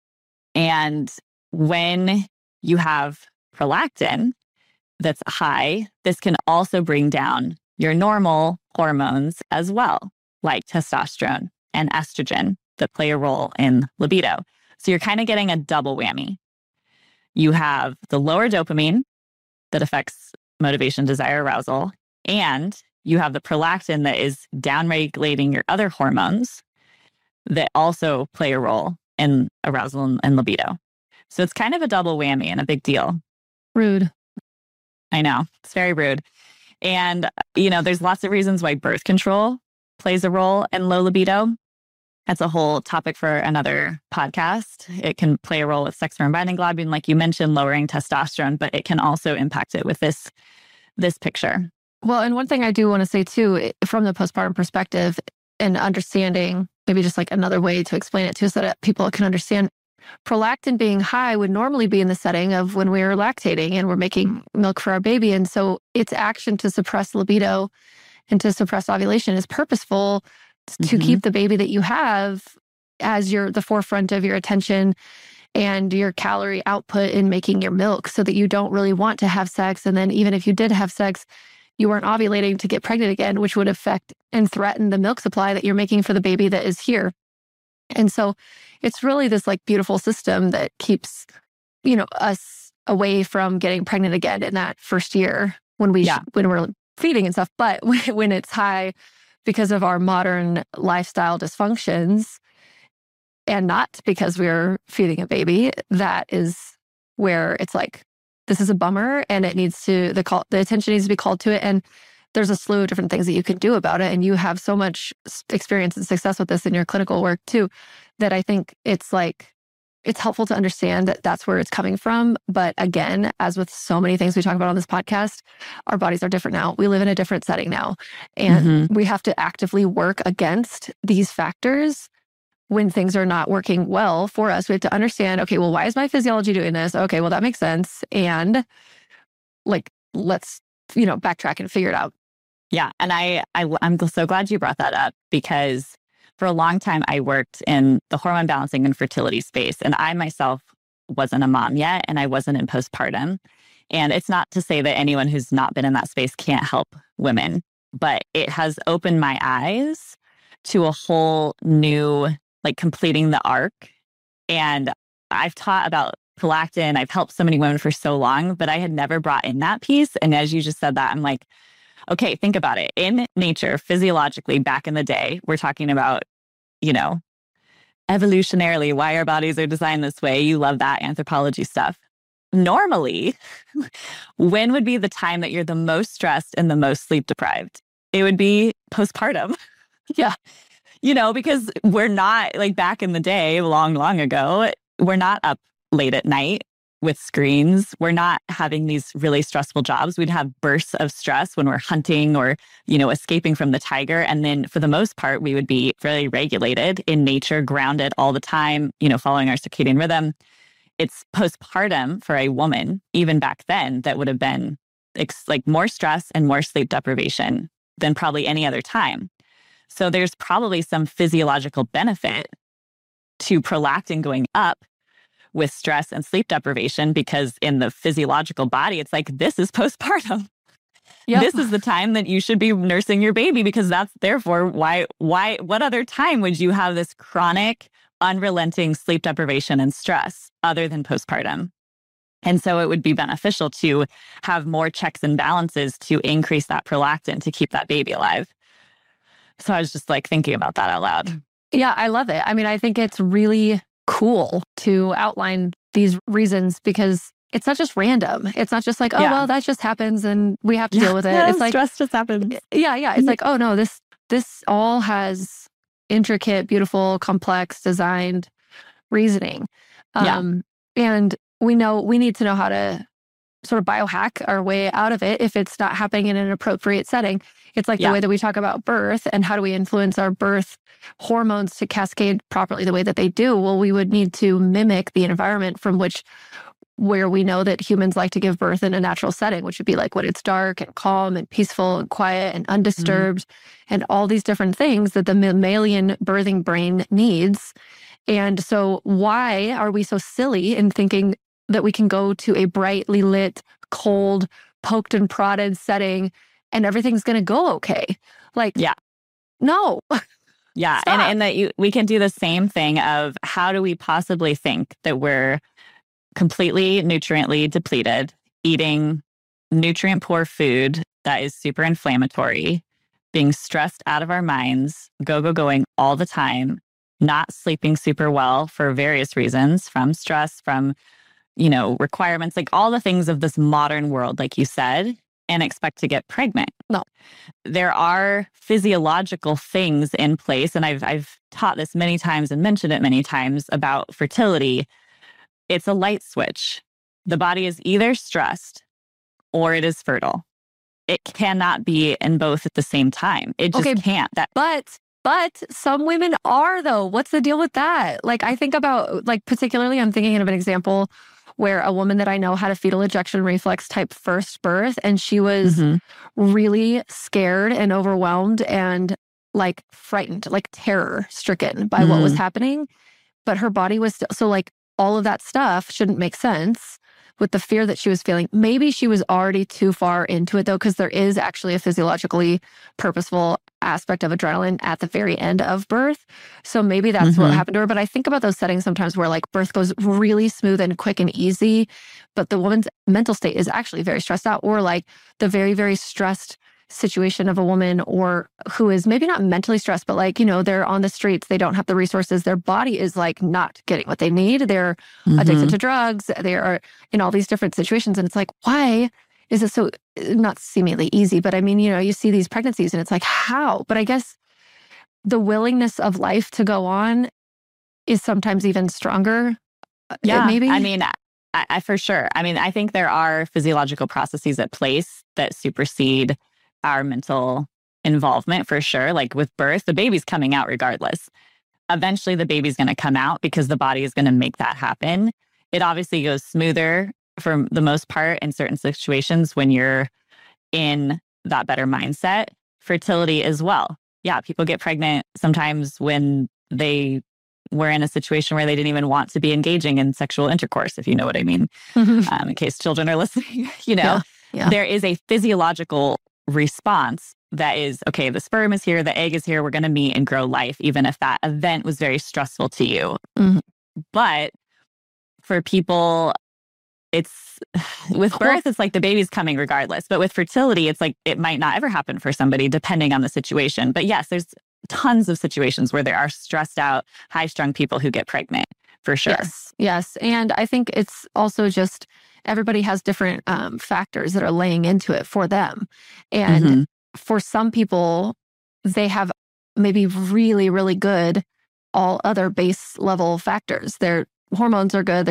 And when you have prolactin that's high, this can also bring down your normal hormones as well, like testosterone and estrogen that play a role in libido. So you're kind of getting a double whammy. you have the lower dopamine that affects motivation, desire, arousal, and you have the prolactin that is downregulating your other hormones that also play a role in arousal and libido. So it's kind of a double whammy and a big deal. Rude. I know. It's very rude. And, there's lots of reasons why birth control plays a role in low libido. That's a whole topic for another podcast. It can play a role with sex hormone binding globulin, like you mentioned, lowering testosterone, but it can also impact it with this picture. Well, and one thing I do want to say too, from the postpartum perspective and understanding, maybe just like another way to explain it too, so that people can understand, prolactin being high would normally be in the setting of when we're lactating and we're making milk for our baby. And so its action to suppress libido and to suppress ovulation is purposeful to keep the baby that you have as the forefront of your attention and your calorie output in making your milk, so that you don't really want to have sex. And then even if you did have sex, you weren't ovulating to get pregnant again, which would affect and threaten the milk supply that you're making for the baby that is here. And so it's really this like beautiful system that keeps, us away from getting pregnant again in that first year when we're feeding and stuff. But when it's high because of our modern lifestyle dysfunctions and not because we're feeding a baby, that is where it's like, this is a bummer and it needs to, the attention needs to be called to it. And there's a slew of different things that you can do about it. And you have so much experience and success with this in your clinical work too, that I think it's helpful to understand that that's where it's coming from. But again, as with so many things we talk about on this podcast, our bodies are different now. We live in a different setting now. And we have to actively work against these factors when things are not working well for us. We have to understand, okay, well, why is my physiology doing this? Okay, well, that makes sense. And let's, backtrack and figure it out. Yeah. And I'm so glad you brought that up, because for a long time, I worked in the hormone balancing and fertility space. And I myself wasn't a mom yet, and I wasn't in postpartum. And it's not to say that anyone who's not been in that space can't help women, but it has opened my eyes to a whole new, completing the arc. And I've taught about prolactin. I've helped so many women for so long, but I had never brought in that piece. And as you just said that, I'm like, okay, think about it. In nature, physiologically, back in the day, we're talking about, evolutionarily, why our bodies are designed this way. You love that anthropology stuff. Normally, when would be the time that you're the most stressed and the most sleep deprived? It would be postpartum. Yeah. Because we're not back in the day, long, long ago, we're not up late at night with screens. We're not having these really stressful jobs. We'd have bursts of stress when we're hunting or, escaping from the tiger. And then for the most part, we would be fairly regulated in nature, grounded all the time, following our circadian rhythm. It's postpartum for a woman, even back then, that would have been more stress and more sleep deprivation than probably any other time. So there's probably some physiological benefit to prolactin going up with stress and sleep deprivation, because in the physiological body, it's this is postpartum. Yep. This is the time that you should be nursing your baby, because that's therefore what other time would you have this chronic, unrelenting sleep deprivation and stress other than postpartum? And so it would be beneficial to have more checks and balances to increase that prolactin to keep that baby alive. So I was just thinking about that out loud. Yeah, I love it. I mean, I think it's really cool to outline these reasons, because it's not just random. It's not just well, that just happens and we have to deal with it. It's stress just happens. Yeah. It's oh no, this all has intricate, beautiful, complex, designed reasoning. And we need to know how to sort of biohack our way out of it if it's not happening in an appropriate setting. It's the way that we talk about birth and how do we influence our birth hormones to cascade properly the way that they do. Well, we would need to mimic the environment from where we know that humans like to give birth in a natural setting, which would be when it's dark and calm and peaceful and quiet and undisturbed and all these different things that the mammalian birthing brain needs. And so why are we so silly in thinking that we can go to a brightly lit, cold, poked and prodded setting and everything's going to go okay? No. Yeah. And that we can do the same thing of how do we possibly think that we're completely nutriently depleted, eating nutrient poor food that is super inflammatory, being stressed out of our minds, going all the time, not sleeping super well for various reasons, from stress, from, requirements, like all the things of this modern world, like you said, and expect to get pregnant. No. There are physiological things in place, and I've taught this many times and mentioned it many times about fertility. It's a light switch. The body is either stressed or it is fertile. It cannot be in both at the same time. It just can't. But some women are, though. What's the deal with that? Like, I think about, like, particularly, I'm thinking of an example where a woman that I know had a fetal ejection reflex type first birth, and she was really scared and overwhelmed and like frightened, like terror stricken by what was happening. But her body was still, so like all of that stuff shouldn't make sense with the fear that she was feeling. Maybe she was already too far into it, though, because there is actually a physiologically purposeful aspect of adrenaline at the very end of birth. So maybe that's what happened to her. But I think about those settings sometimes where like birth goes really smooth and quick and easy, but the woman's mental state is actually very stressed out, or like the very, very stressed situation of a woman, or who is maybe not mentally stressed, but like, they're on the streets, they don't have the resources, their body is like not getting what they need, they're addicted to drugs, they are in all these different situations. And it's like, why is it so not seemingly easy? But I mean, you see these pregnancies and it's like, how? But I guess the willingness of life to go on is sometimes even stronger. Yeah, maybe. I mean, I for sure. I mean, I think there are physiological processes at place that supersede our mental involvement, for sure. Like with birth, the baby's coming out regardless. Eventually, the baby's going to come out because the body is going to make that happen. It obviously goes smoother for the most part in certain situations when you're in that better mindset. Fertility as well. Yeah, people get pregnant sometimes when they were in a situation where they didn't even want to be engaging in sexual intercourse, if you know what I mean. In case children are listening, Yeah. There is a physiological response that is, okay, the sperm is here, the egg is here, we're going to meet and grow life, even if that event was very stressful to you. But for people, it's with birth, it's like the baby's coming regardless. But with fertility, it's like it might not ever happen for somebody depending on the situation. But yes, there's tons of situations where there are stressed out, high-strung people who get pregnant, for sure. Yes. And I think it's also just everybody has different factors that are laying into it for them. And for some people, they have maybe really, really good all other base level factors. Their hormones are good, they're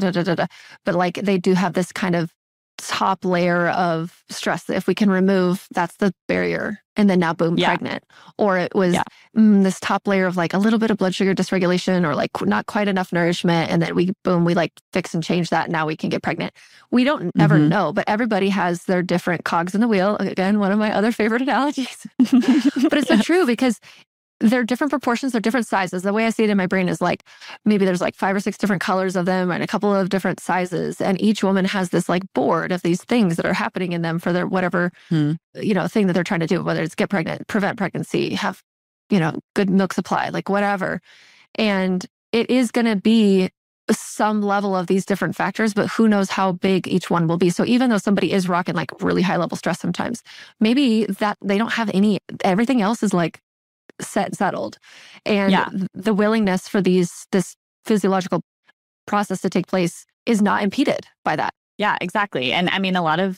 but like they do have this kind of top layer of stress that if we can remove, that's the barrier. And then now, boom, pregnant. Or it was this top layer of like a little bit of blood sugar dysregulation or like not quite enough nourishment. And then we like fix and change that. And now we can get pregnant. We don't ever know, but everybody has their different cogs in the wheel. Again, one of my other favorite analogies. But it's so true because they're different proportions, they're different sizes. The way I see it in my brain is like, maybe there's like 5 or 6 different colors of them and a couple of different sizes. And each woman has this like board of these things that are happening in them for their whatever, thing that they're trying to do, whether it's get pregnant, prevent pregnancy, have, good milk supply, like whatever. And it is going to be some level of these different factors, but who knows how big each one will be. So even though somebody is rocking like really high level stress sometimes, maybe that they don't have everything else is like settled. And the willingness for this physiological process to take place is not impeded by that. Yeah, exactly. And I mean,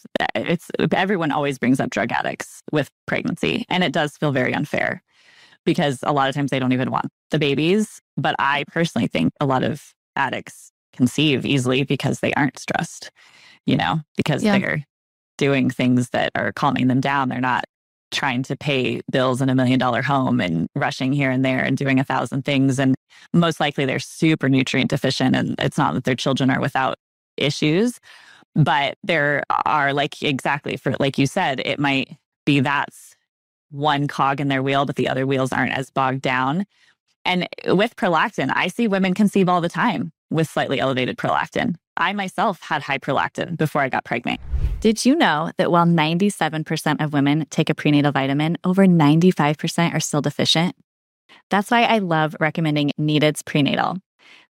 everyone always brings up drug addicts with pregnancy. And it does feel very unfair because a lot of times they don't even want the babies. But I personally think a lot of addicts conceive easily because they aren't stressed, because they're doing things that are calming them down. They're not trying to pay bills in $1 million home and rushing here and there and doing 1,000 things. And most likely they're super nutrient deficient. And it's not that their children are without issues, but there are like you said, it might be that's one cog in their wheel, but the other wheels aren't as bogged down. And with prolactin, I see women conceive all the time with slightly elevated prolactin. I myself had high prolactin before I got pregnant. Did you know that while 97% of women take a prenatal vitamin, over 95% are still deficient? That's why I love recommending Needed's Prenatal.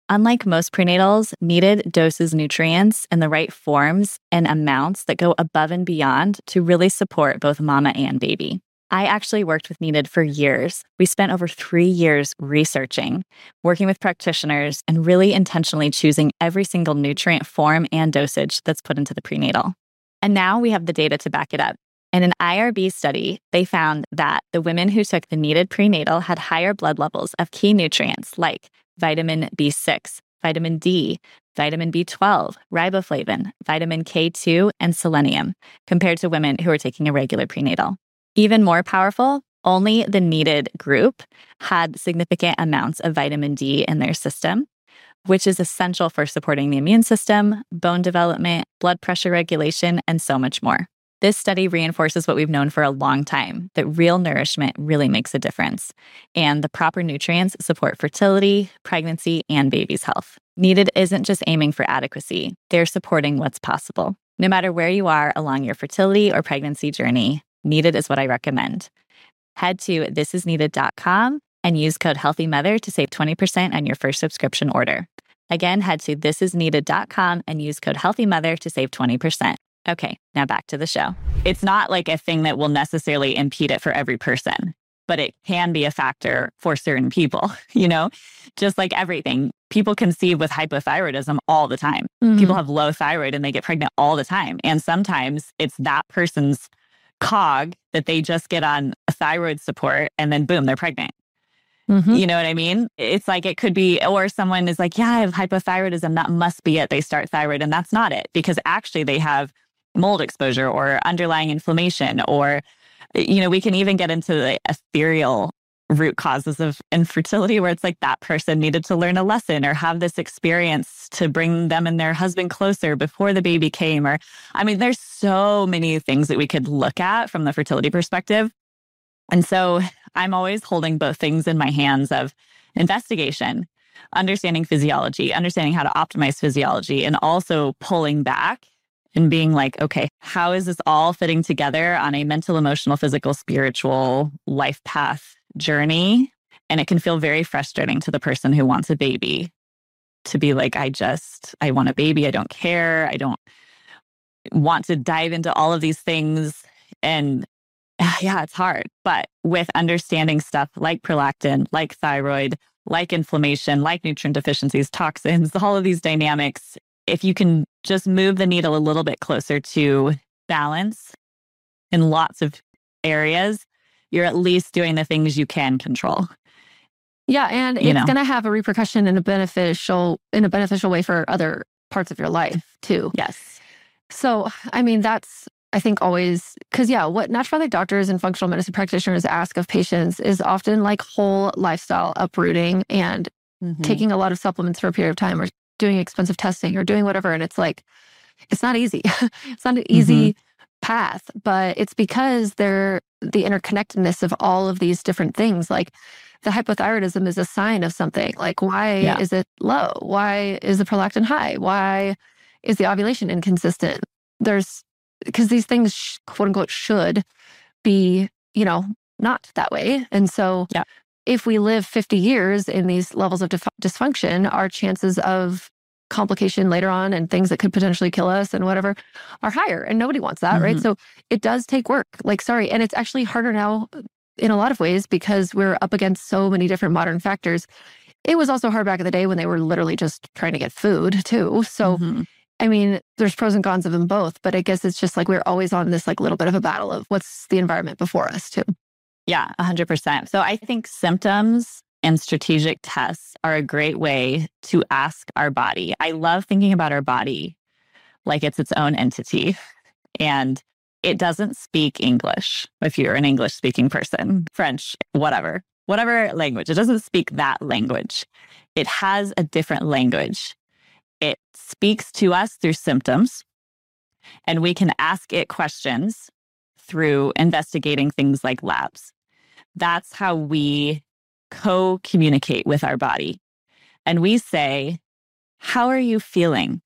Unlike most prenatals, Needed doses nutrients in the right forms and amounts that go above and beyond to really support both mama and baby. I actually worked with Needed for years. We spent over 3 years researching, working with practitioners, and really intentionally choosing every single nutrient form and dosage that's put into the prenatal. And now we have the data to back it up. In an IRB study, they found that the women who took the Needed prenatal had higher blood levels of key nutrients like vitamin B6, vitamin D, vitamin B12, riboflavin, vitamin K2, and selenium compared to women who were taking a regular prenatal. Even more powerful, only the Needed group had significant amounts of vitamin D in their system, which is essential for supporting the immune system, bone development, blood pressure regulation, and so much more. This study reinforces what we've known for a long time, that real nourishment really makes a difference, and the proper nutrients support fertility, pregnancy, and baby's health. Needed isn't just aiming for adequacy, they're supporting what's possible. No matter where you are along your fertility or pregnancy journey, Needed is what I recommend. Head to thisisneeded.com and use code HEALTHYMOTHER to save 20% on your first subscription order. Again, head to thisisneeded.com and use code HEALTHYMOTHER to save 20%. Okay, now back to the show. It's not like a thing that will necessarily impede it for every person, but it can be a factor for certain people, just like everything. People conceive with hypothyroidism all the time. Mm-hmm. People have low thyroid and they get pregnant all the time. And sometimes it's that person's cog that they just get on a thyroid support and then boom, they're pregnant. Mm-hmm. You know what I mean? It's like it could be, or someone is like, yeah, I have hypothyroidism. That must be it. They start thyroid and that's not it, because actually they have mold exposure or underlying inflammation, or, we can even get into the ethereal root causes of infertility where it's like that person needed to learn a lesson or have this experience to bring them and their husband closer before the baby came. There's so many things that we could look at from the fertility perspective. And so I'm always holding both things in my hands of investigation, understanding physiology, understanding how to optimize physiology, and also pulling back and being like, okay, how is this all fitting together on a mental, emotional, physical, spiritual life path journey? And it can feel very frustrating to the person who wants a baby to be like, I want a baby. I don't care. I don't want to dive into all of these things. And yeah, it's hard. But with understanding stuff like prolactin, like thyroid, like inflammation, like nutrient deficiencies, toxins, all of these dynamics, if you can just move the needle a little bit closer to balance in lots of areas, you're at least doing the things you can control. Yeah, and it's going to have a repercussion in a beneficial way for other parts of your life too. Yes. So, that's, I think, always, because what naturopathic doctors and functional medicine practitioners ask of patients is often like whole lifestyle uprooting and taking a lot of supplements for a period of time, or doing expensive testing, or doing whatever. And it's like, it's not easy. It's not an easy path, but it's because they're the interconnectedness of all of these different things. Like the hypothyroidism is a sign of something. Like, why is it low? Why is the prolactin high? Why is the ovulation inconsistent? Because these things, quote unquote, should be, not that way. And so if we live 50 years in these levels of dysfunction, our chances of complication later on and things that could potentially kill us and whatever are higher. And nobody wants that, right? So it does take work. And it's actually harder now in a lot of ways because we're up against so many different modern factors. It was also hard back in the day when they were literally just trying to get food too. So, there's pros and cons of them both, but I guess it's just like we're always on this like little bit of a battle of what's the environment before us too. Yeah, 100%. So I think symptoms and strategic tests are a great way to ask our body. I love thinking about our body like it's its own entity, and it doesn't speak English. If you're an English speaking person, French, whatever language, it doesn't speak that language. It has a different language. It speaks to us through symptoms, and we can ask it questions through investigating things like labs. That's how we co-communicate with our body. And we say, how are you feeling?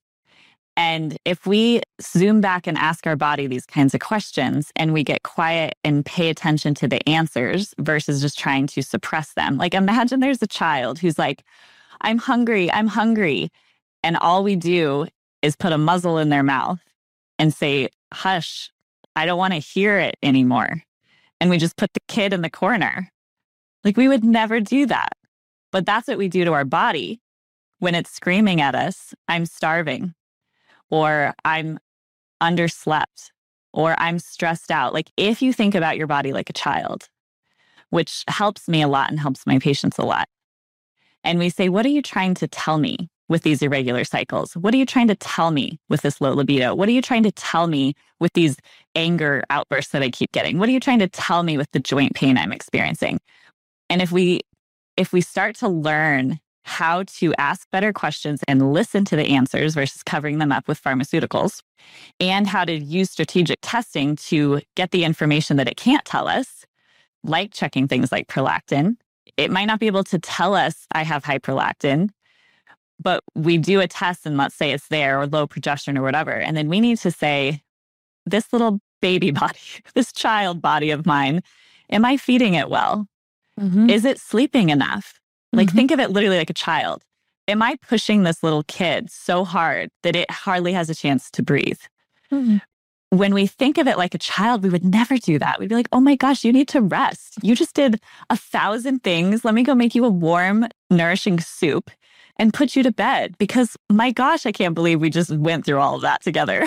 And if we zoom back and ask our body these kinds of questions and we get quiet and pay attention to the answers versus just trying to suppress them. Like imagine there's a child who's like, I'm hungry. I'm hungry. And all we do is put a muzzle in their mouth and say, hush, I don't want to hear it anymore. And we just put the kid in the corner. Like, we would never do that. But that's what we do to our body when it's screaming at us, I'm starving, or I'm underslept, or I'm stressed out. Like, if you think about your body like a child, which helps me a lot and helps my patients a lot. And we say, what are you trying to tell me with these irregular cycles? What are you trying to tell me with this low libido? What are you trying to tell me with these anger outbursts that I keep getting? What are you trying to tell me with the joint pain I'm experiencing? And if we start to learn how to ask better questions and listen to the answers versus covering them up with pharmaceuticals, and how to use strategic testing to get the information that it can't tell us, like checking things like prolactin. It might not be able to tell us I have high prolactin, but we do a test and let's say it's there, or low progesterone or whatever. And then we need to say, this little baby body, this child body of mine, am I feeding it well? Mm-hmm. Is it sleeping enough? Like, think of it literally like a child. Am I pushing this little kid so hard that it hardly has a chance to breathe? Mm-hmm. When we think of it like a child, we would never do that. We'd be like, oh my gosh, you need to rest. You just did 1,000 things. Let me go make you a warm, nourishing soup and put you to bed, because my gosh, I can't believe we just went through all of that together.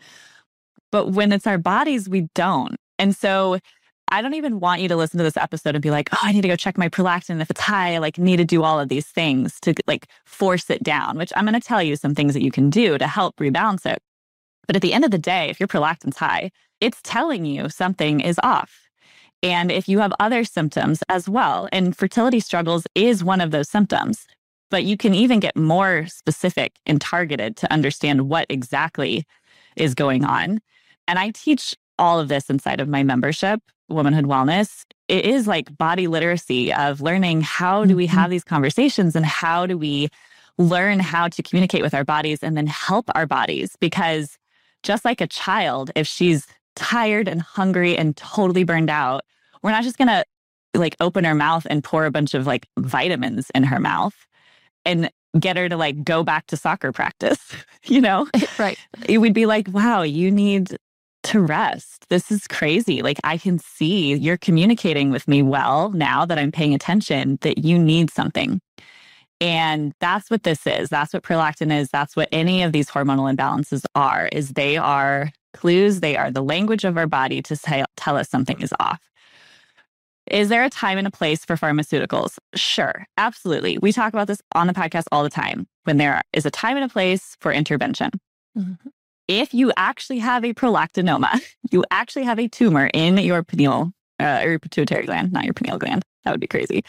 But when it's our bodies, we don't. And so I don't even want you to listen to this episode and be like, oh, I need to go check my prolactin. If it's high, I need to do all of these things to force it down, which I'm going to tell you some things that you can do to help rebalance it. But at the end of the day, if your prolactin's high, it's telling you something is off. And if you have other symptoms as well, and fertility struggles is one of those symptoms, but you can even get more specific and targeted to understand what exactly is going on. And I teach all of this inside of my membership, Womanhood Wellness. It is like body literacy of learning how do we have these conversations and how do we learn how to communicate with our bodies and then help our bodies. Because just like a child, if she's tired and hungry and totally burned out, we're not just going to open her mouth and pour a bunch of vitamins in her mouth and get her to go back to soccer practice, Right. It would be like, wow, you need to rest. This is crazy. I can see you're communicating with me well now that I'm paying attention that you need something. And that's what this is. That's what prolactin is. That's what any of these hormonal imbalances are, is they are clues. They are the language of our body to tell us something is off. Is there a time and a place for pharmaceuticals? Sure, absolutely. We talk about this on the podcast all the time, when there is a time and a place for intervention. Mm-hmm. If you actually have a prolactinoma, you actually have a tumor in your pineal, or your pituitary gland, not your pineal gland. That would be crazy.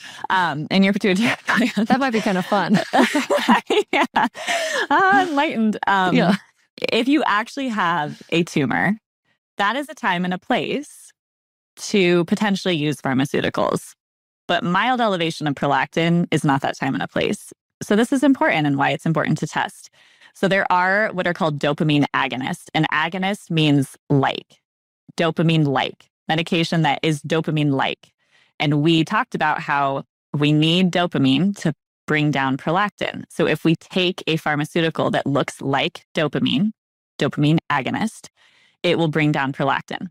In your pituitary gland. That might be kind of fun. Yeah. Enlightened. Yeah. If you actually have a tumor, that is a time and a place to potentially use pharmaceuticals. But mild elevation of prolactin is not that time and a place. So this is important and why it's important to test. So there are what are called dopamine agonists. An agonist means like, dopamine-like, medication that is dopamine-like. And we talked about how we need dopamine to bring down prolactin. So if we take a pharmaceutical that looks like dopamine agonist, it will bring down prolactin.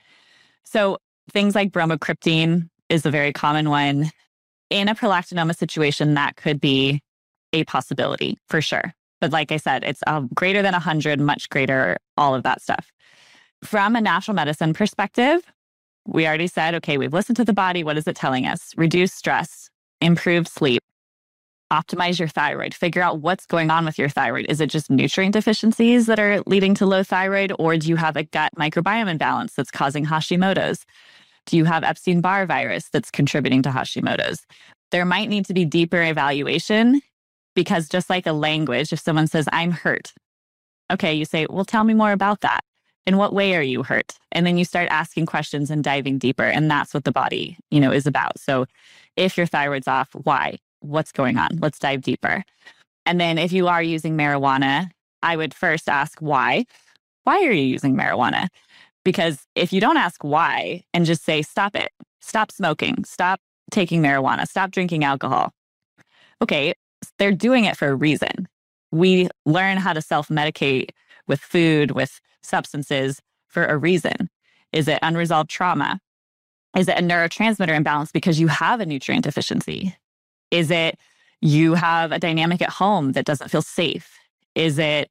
So things like bromocriptine is a very common one. In a prolactinoma situation, that could be a possibility for sure. But like I said, it's greater than 100, much greater, all of that stuff. From a natural medicine perspective, we already said, okay, we've listened to the body. What is it telling us? Reduce stress, improve sleep, optimize your thyroid, figure out what's going on with your thyroid. Is it just nutrient deficiencies that are leading to low thyroid? Or do you have a gut microbiome imbalance that's causing Hashimoto's? Do you have Epstein-Barr virus that's contributing to Hashimoto's? There might need to be deeper evaluation, because just like a language, if someone says, I'm hurt, okay, you say, well, tell me more about that. In what way are you hurt? And then you start asking questions and diving deeper. And that's what the body, is about. So if your thyroid's off, why? What's going on? Let's dive deeper. And then if you are using marijuana, I would first ask why. Why are you using marijuana? Because if you don't ask why and just say, stop it, stop smoking, stop taking marijuana, stop drinking alcohol. Okay, they're doing it for a reason. We learn how to self-medicate with food, with substances for a reason. Is it unresolved trauma? Is it a neurotransmitter imbalance because you have a nutrient deficiency? Is it you have a dynamic at home that doesn't feel safe? Is it,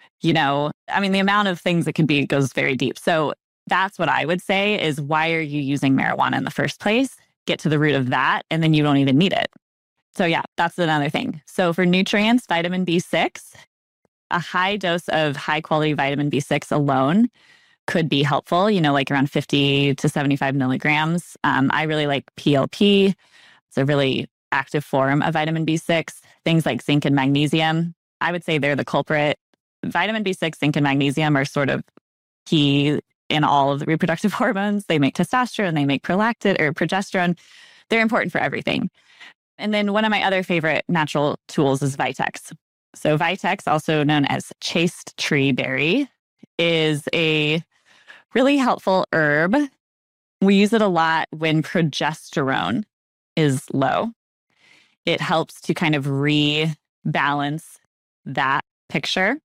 the amount of things it can be goes very deep. So that's what I would say is, why are you using marijuana in the first place? Get to the root of that, and then you don't even need it. So yeah, that's another thing. So for nutrients, vitamin B6, a high dose of high quality vitamin B6 alone could be helpful, like around 50 to 75 milligrams. I really like PLP. It's a really active form of vitamin B6. Things like zinc and magnesium, I would say they're the culprit. Vitamin B6, zinc, and magnesium are sort of key in all of the reproductive hormones. They make testosterone, they make prolactin or progesterone. They're important for everything. And then one of my other favorite natural tools is Vitex. So Vitex, also known as chaste tree berry, is a really helpful herb. We use it a lot when progesterone is low. It helps to kind of rebalance that picture.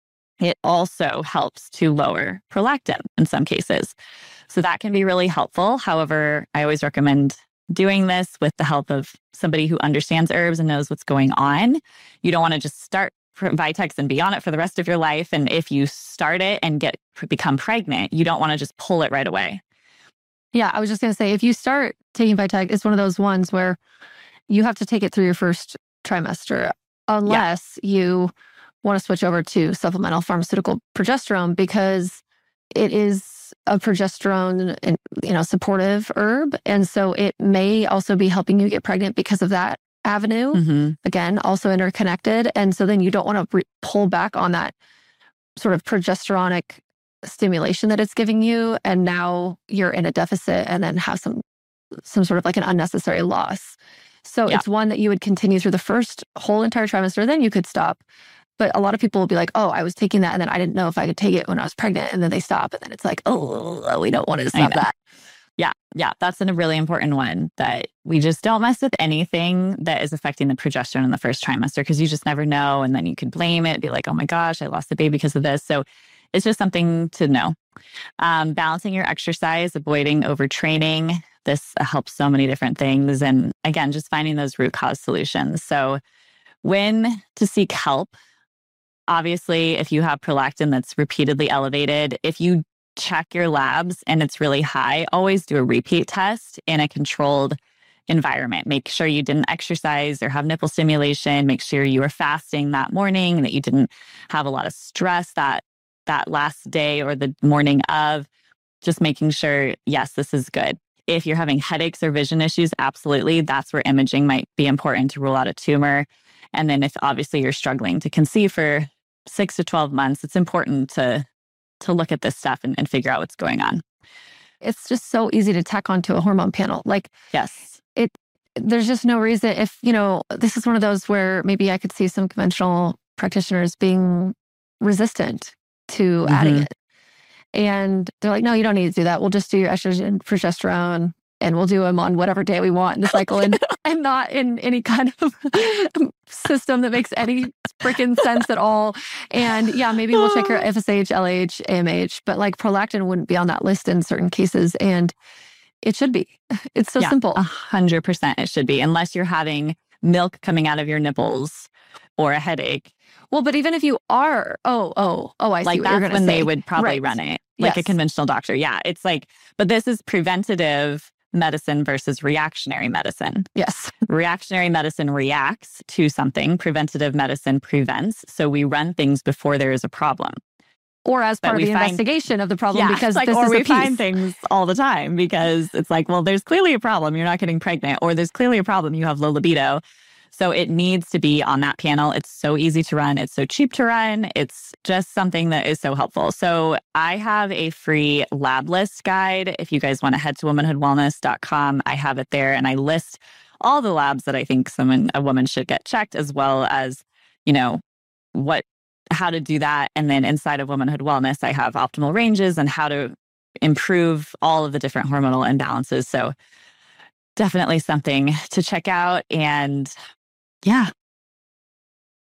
It also helps to lower prolactin in some cases. So that can be really helpful. However, I always recommend doing this with the help of somebody who understands herbs and knows what's going on. You don't want to just start Vitex and be on it for the rest of your life. And if you start it and become pregnant, you don't want to just pull it right away. Yeah, I was just going to say, if you start taking Vitex, it's one of those ones where you have to take it through your first trimester, unless you want to switch over to supplemental pharmaceutical progesterone, because it is a progesterone and supportive herb. And so it may also be helping you get pregnant because of that avenue. Mm-hmm. Again, also interconnected. And so then you don't want to pull back on that sort of progesteronic stimulation that it's giving you. And now you're in a deficit and then have some sort of like an unnecessary loss. So it's one that you would continue through the first whole entire trimester, then you could stop. But a lot of people will be like, oh, I was taking that and then I didn't know if I could take it when I was pregnant. And then they stop. And then it's like, oh, we don't want to stop that. Yeah. That's a really important one, that we just don't mess with anything that is affecting the progesterone in the first trimester, because you just never know. And then you could blame it, be like, oh my gosh, I lost the baby because of this. So it's just something to know. Balancing your exercise, avoiding overtraining. This helps so many different things. And again, just finding those root cause solutions. So when to seek help, obviously, if you have prolactin that's repeatedly elevated, if you check your labs and it's really high, always do a repeat test in a controlled environment. Make sure you didn't exercise or have nipple stimulation. Make sure you were fasting that morning, that you didn't have a lot of stress that last day or the morning of. Just making sure, yes, this is good. If you're having headaches or vision issues, absolutely, that's where imaging might be important to rule out a tumor. And then if obviously you're struggling to conceive for 6 to 12 months, it's important to look at this stuff and figure out what's going on. It's just so easy to tack onto a hormone panel. Like, yes, there's just no reason. If, this is one of those where maybe I could see some conventional practitioners being resistant to adding it. And they're like, no, you don't need to do that. We'll just do your estrogen, progesterone, and we'll do them on whatever day we want in the cycle. And I'm not in any kind of system that makes any freaking sense at all. And yeah, maybe we'll check your FSH, LH, AMH, but like prolactin wouldn't be on that list in certain cases. And it should be. It's so simple. 100% it should be, unless you're having milk coming out of your nipples or a headache. Well, but even if you are, I see like what you're going to say. When they would probably run it, like a conventional doctor. Yeah, it's like, but this is preventative medicine versus reactionary medicine. Yes. Reactionary medicine reacts to something. Preventative medicine prevents. So we run things before there is a problem. Or as part of the investigation of the problem, because like, this or is we find things all the time because it's like, well, there's clearly a problem. You're not getting pregnant, or there's clearly a problem. You have low libido. So it needs to be on that panel. It's so easy to run. It's so cheap to run. It's just something that is so helpful. So I have a free lab list guide. If you guys want to head to womanhoodwellness.com, I have it there. And I list all the labs that I think a woman should get checked, as well as, how to do that. And then inside of Womanhood Wellness, I have optimal ranges and how to improve all of the different hormonal imbalances. So definitely something to check out. And yeah,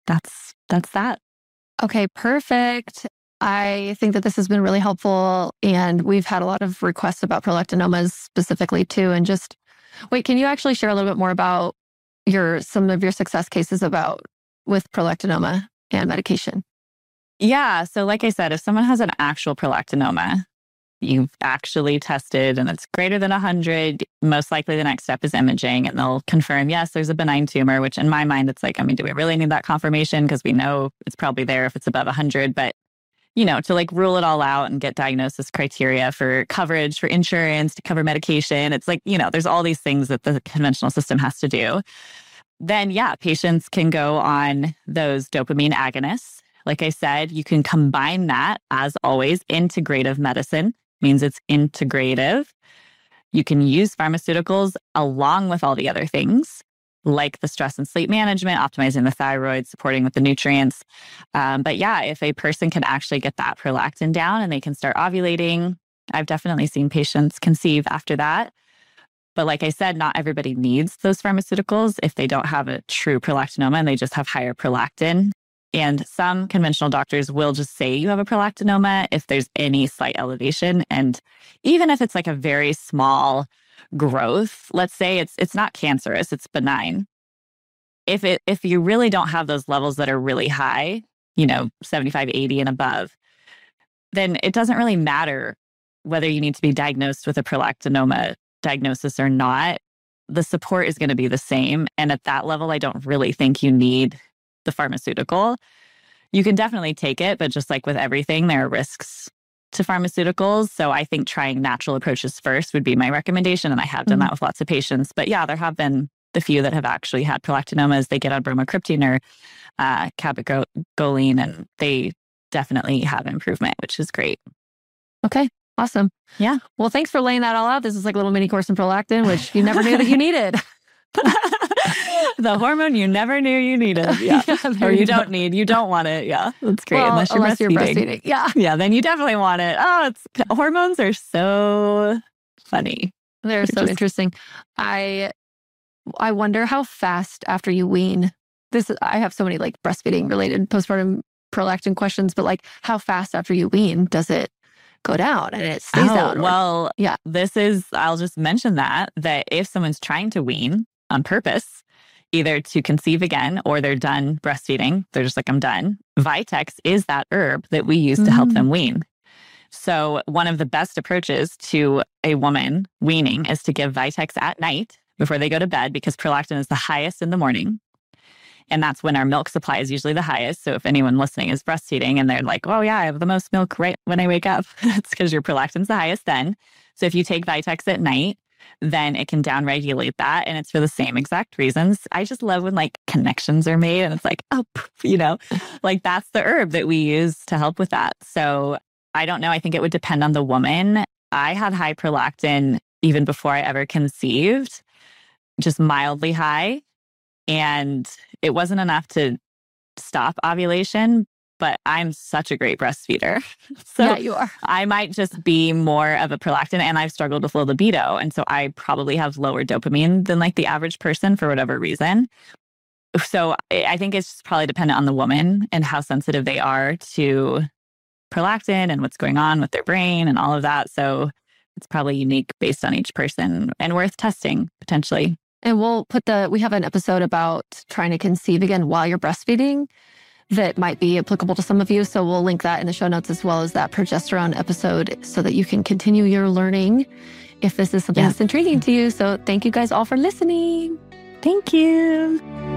that's that. Okay, perfect. I think that this has been really helpful, and we've had a lot of requests about prolactinomas specifically too. And just wait, can you actually share a little bit more about some of your success cases with prolactinoma and medication? Yeah. So like I said, if someone has an actual prolactinoma, you've actually tested and it's greater than 100, most likely the next step is imaging, and they'll confirm, yes, there's a benign tumor, which in my mind, it's like, I mean, do we really need that confirmation? Because we know it's probably there if it's above 100, but to like rule it all out and get diagnosis criteria for coverage, for insurance, to cover medication. It's like, there's all these things that the conventional system has to do. Then, yeah, patients can go on those dopamine agonists. Like I said, you can combine that, as always. Integrative medicine means it's integrative. You can use pharmaceuticals along with all the other things, like the stress and sleep management, optimizing the thyroid, supporting with the nutrients. But yeah, if a person can actually get that prolactin down and they can start ovulating, I've definitely seen patients conceive after that. But like I said, not everybody needs those pharmaceuticals if they don't have a true prolactinoma and they just have higher prolactin. And some conventional doctors will just say you have a prolactinoma if there's any slight elevation. And even if it's like a very small growth, let's say it's not cancerous, it's benign. If you really don't have those levels that are really high, 75, 80 and above, then it doesn't really matter whether you need to be diagnosed with a prolactinoma diagnosis or not. The support is going to be the same. And at that level, I don't really think you need the pharmaceutical. You can definitely take it, but just like with everything, there are risks to pharmaceuticals. So I think trying natural approaches first would be my recommendation. And I have done that with lots of patients. But yeah, there have been the few that have actually had prolactinomas. They get on bromocriptine or cabergoline, and they definitely have improvement, which is great. Okay, awesome. Yeah. Well, thanks for laying that all out. This is like a little mini course in prolactin, which you never knew that you needed. The hormone you never knew you needed. Yeah. Or you don't need. You don't want it. Yeah. That's great. Well, unless you're breastfeeding. Yeah. Yeah. Then you definitely want it. Hormones are so funny. They're so interesting. I wonder how fast after you wean. I have so many like breastfeeding related postpartum prolactin questions, but like how fast after you wean does it go down and it stays down? Well, yeah. I'll just mention that if someone's trying to wean on purpose, either to conceive again or they're done breastfeeding, they're just like, I'm done. Vitex is that herb that we use to help them wean. So one of the best approaches to a woman weaning is to give Vitex at night before they go to bed, because prolactin is the highest in the morning. And that's when our milk supply is usually the highest. So if anyone listening is breastfeeding and they're like, oh yeah, I have the most milk right when I wake up, it's because your prolactin's the highest then. So if you take Vitex at night, then it can downregulate that. And it's for the same exact reasons. I just love when like connections are made and it's like, like that's the herb that we use to help with that. So I don't know. I think it would depend on the woman. I had high prolactin even before I ever conceived, just mildly high. And it wasn't enough to stop ovulation, but I'm such a great breastfeeder. So yeah, you are. I might just be more of a prolactin, and I've struggled with low libido. And so I probably have lower dopamine than like the average person for whatever reason. So I think it's probably dependent on the woman and how sensitive they are to prolactin and what's going on with their brain and all of that. So it's probably unique based on each person and worth testing potentially. And we have an episode about trying to conceive again while you're breastfeeding that might be applicable to some of you. So we'll link that in the show notes, as well as that progesterone episode, so that you can continue your learning if this is something that's intriguing to you. So thank you guys all for listening. Thank you.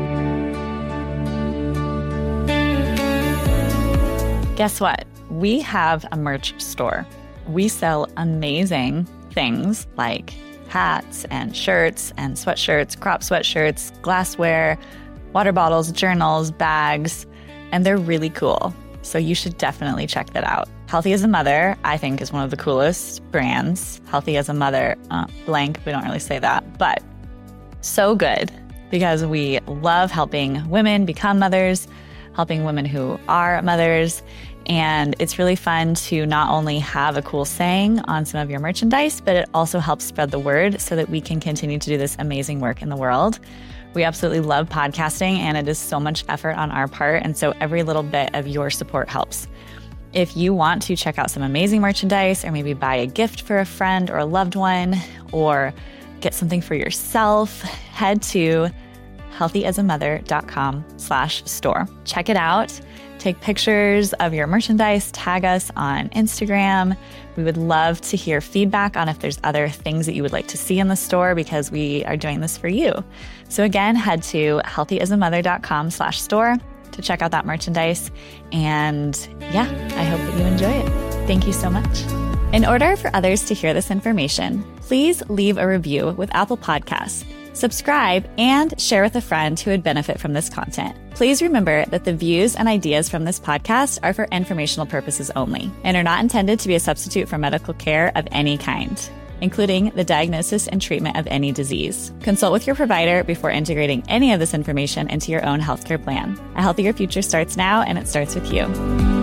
Guess what? We have a merch store. We sell amazing things like hats and shirts and sweatshirts, crop sweatshirts, glassware, water bottles, journals, bags, and they're really cool. So you should definitely check that out. Healthy as a Mother, I think, is one of the coolest brands. Healthy as a Mother, blank, we don't really say that, but so good because we love helping women become mothers, helping women who are mothers. And it's really fun to not only have a cool saying on some of your merchandise, but it also helps spread the word so that we can continue to do this amazing work in the world. We absolutely love podcasting, and it is so much effort on our part. And so every little bit of your support helps. If you want to check out some amazing merchandise, or maybe buy a gift for a friend or a loved one, or get something for yourself, head to healthyasmother.com/store. Check it out. Take pictures of your merchandise, tag us on Instagram. We would love to hear feedback on if there's other things that you would like to see in the store, because we are doing this for you. So again, head to healthyasmother.com/store to check out that merchandise. And yeah, I hope that you enjoy it. Thank you so much. In order for others to hear this information, please leave a review with Apple Podcasts. Subscribe and share with a friend who would benefit from this content. Please remember that the views and ideas from this podcast are for informational purposes only and are not intended to be a substitute for medical care of any kind, including the diagnosis and treatment of any disease. Consult with your provider before integrating any of this information into your own healthcare plan. A healthier future starts now, and it starts with you.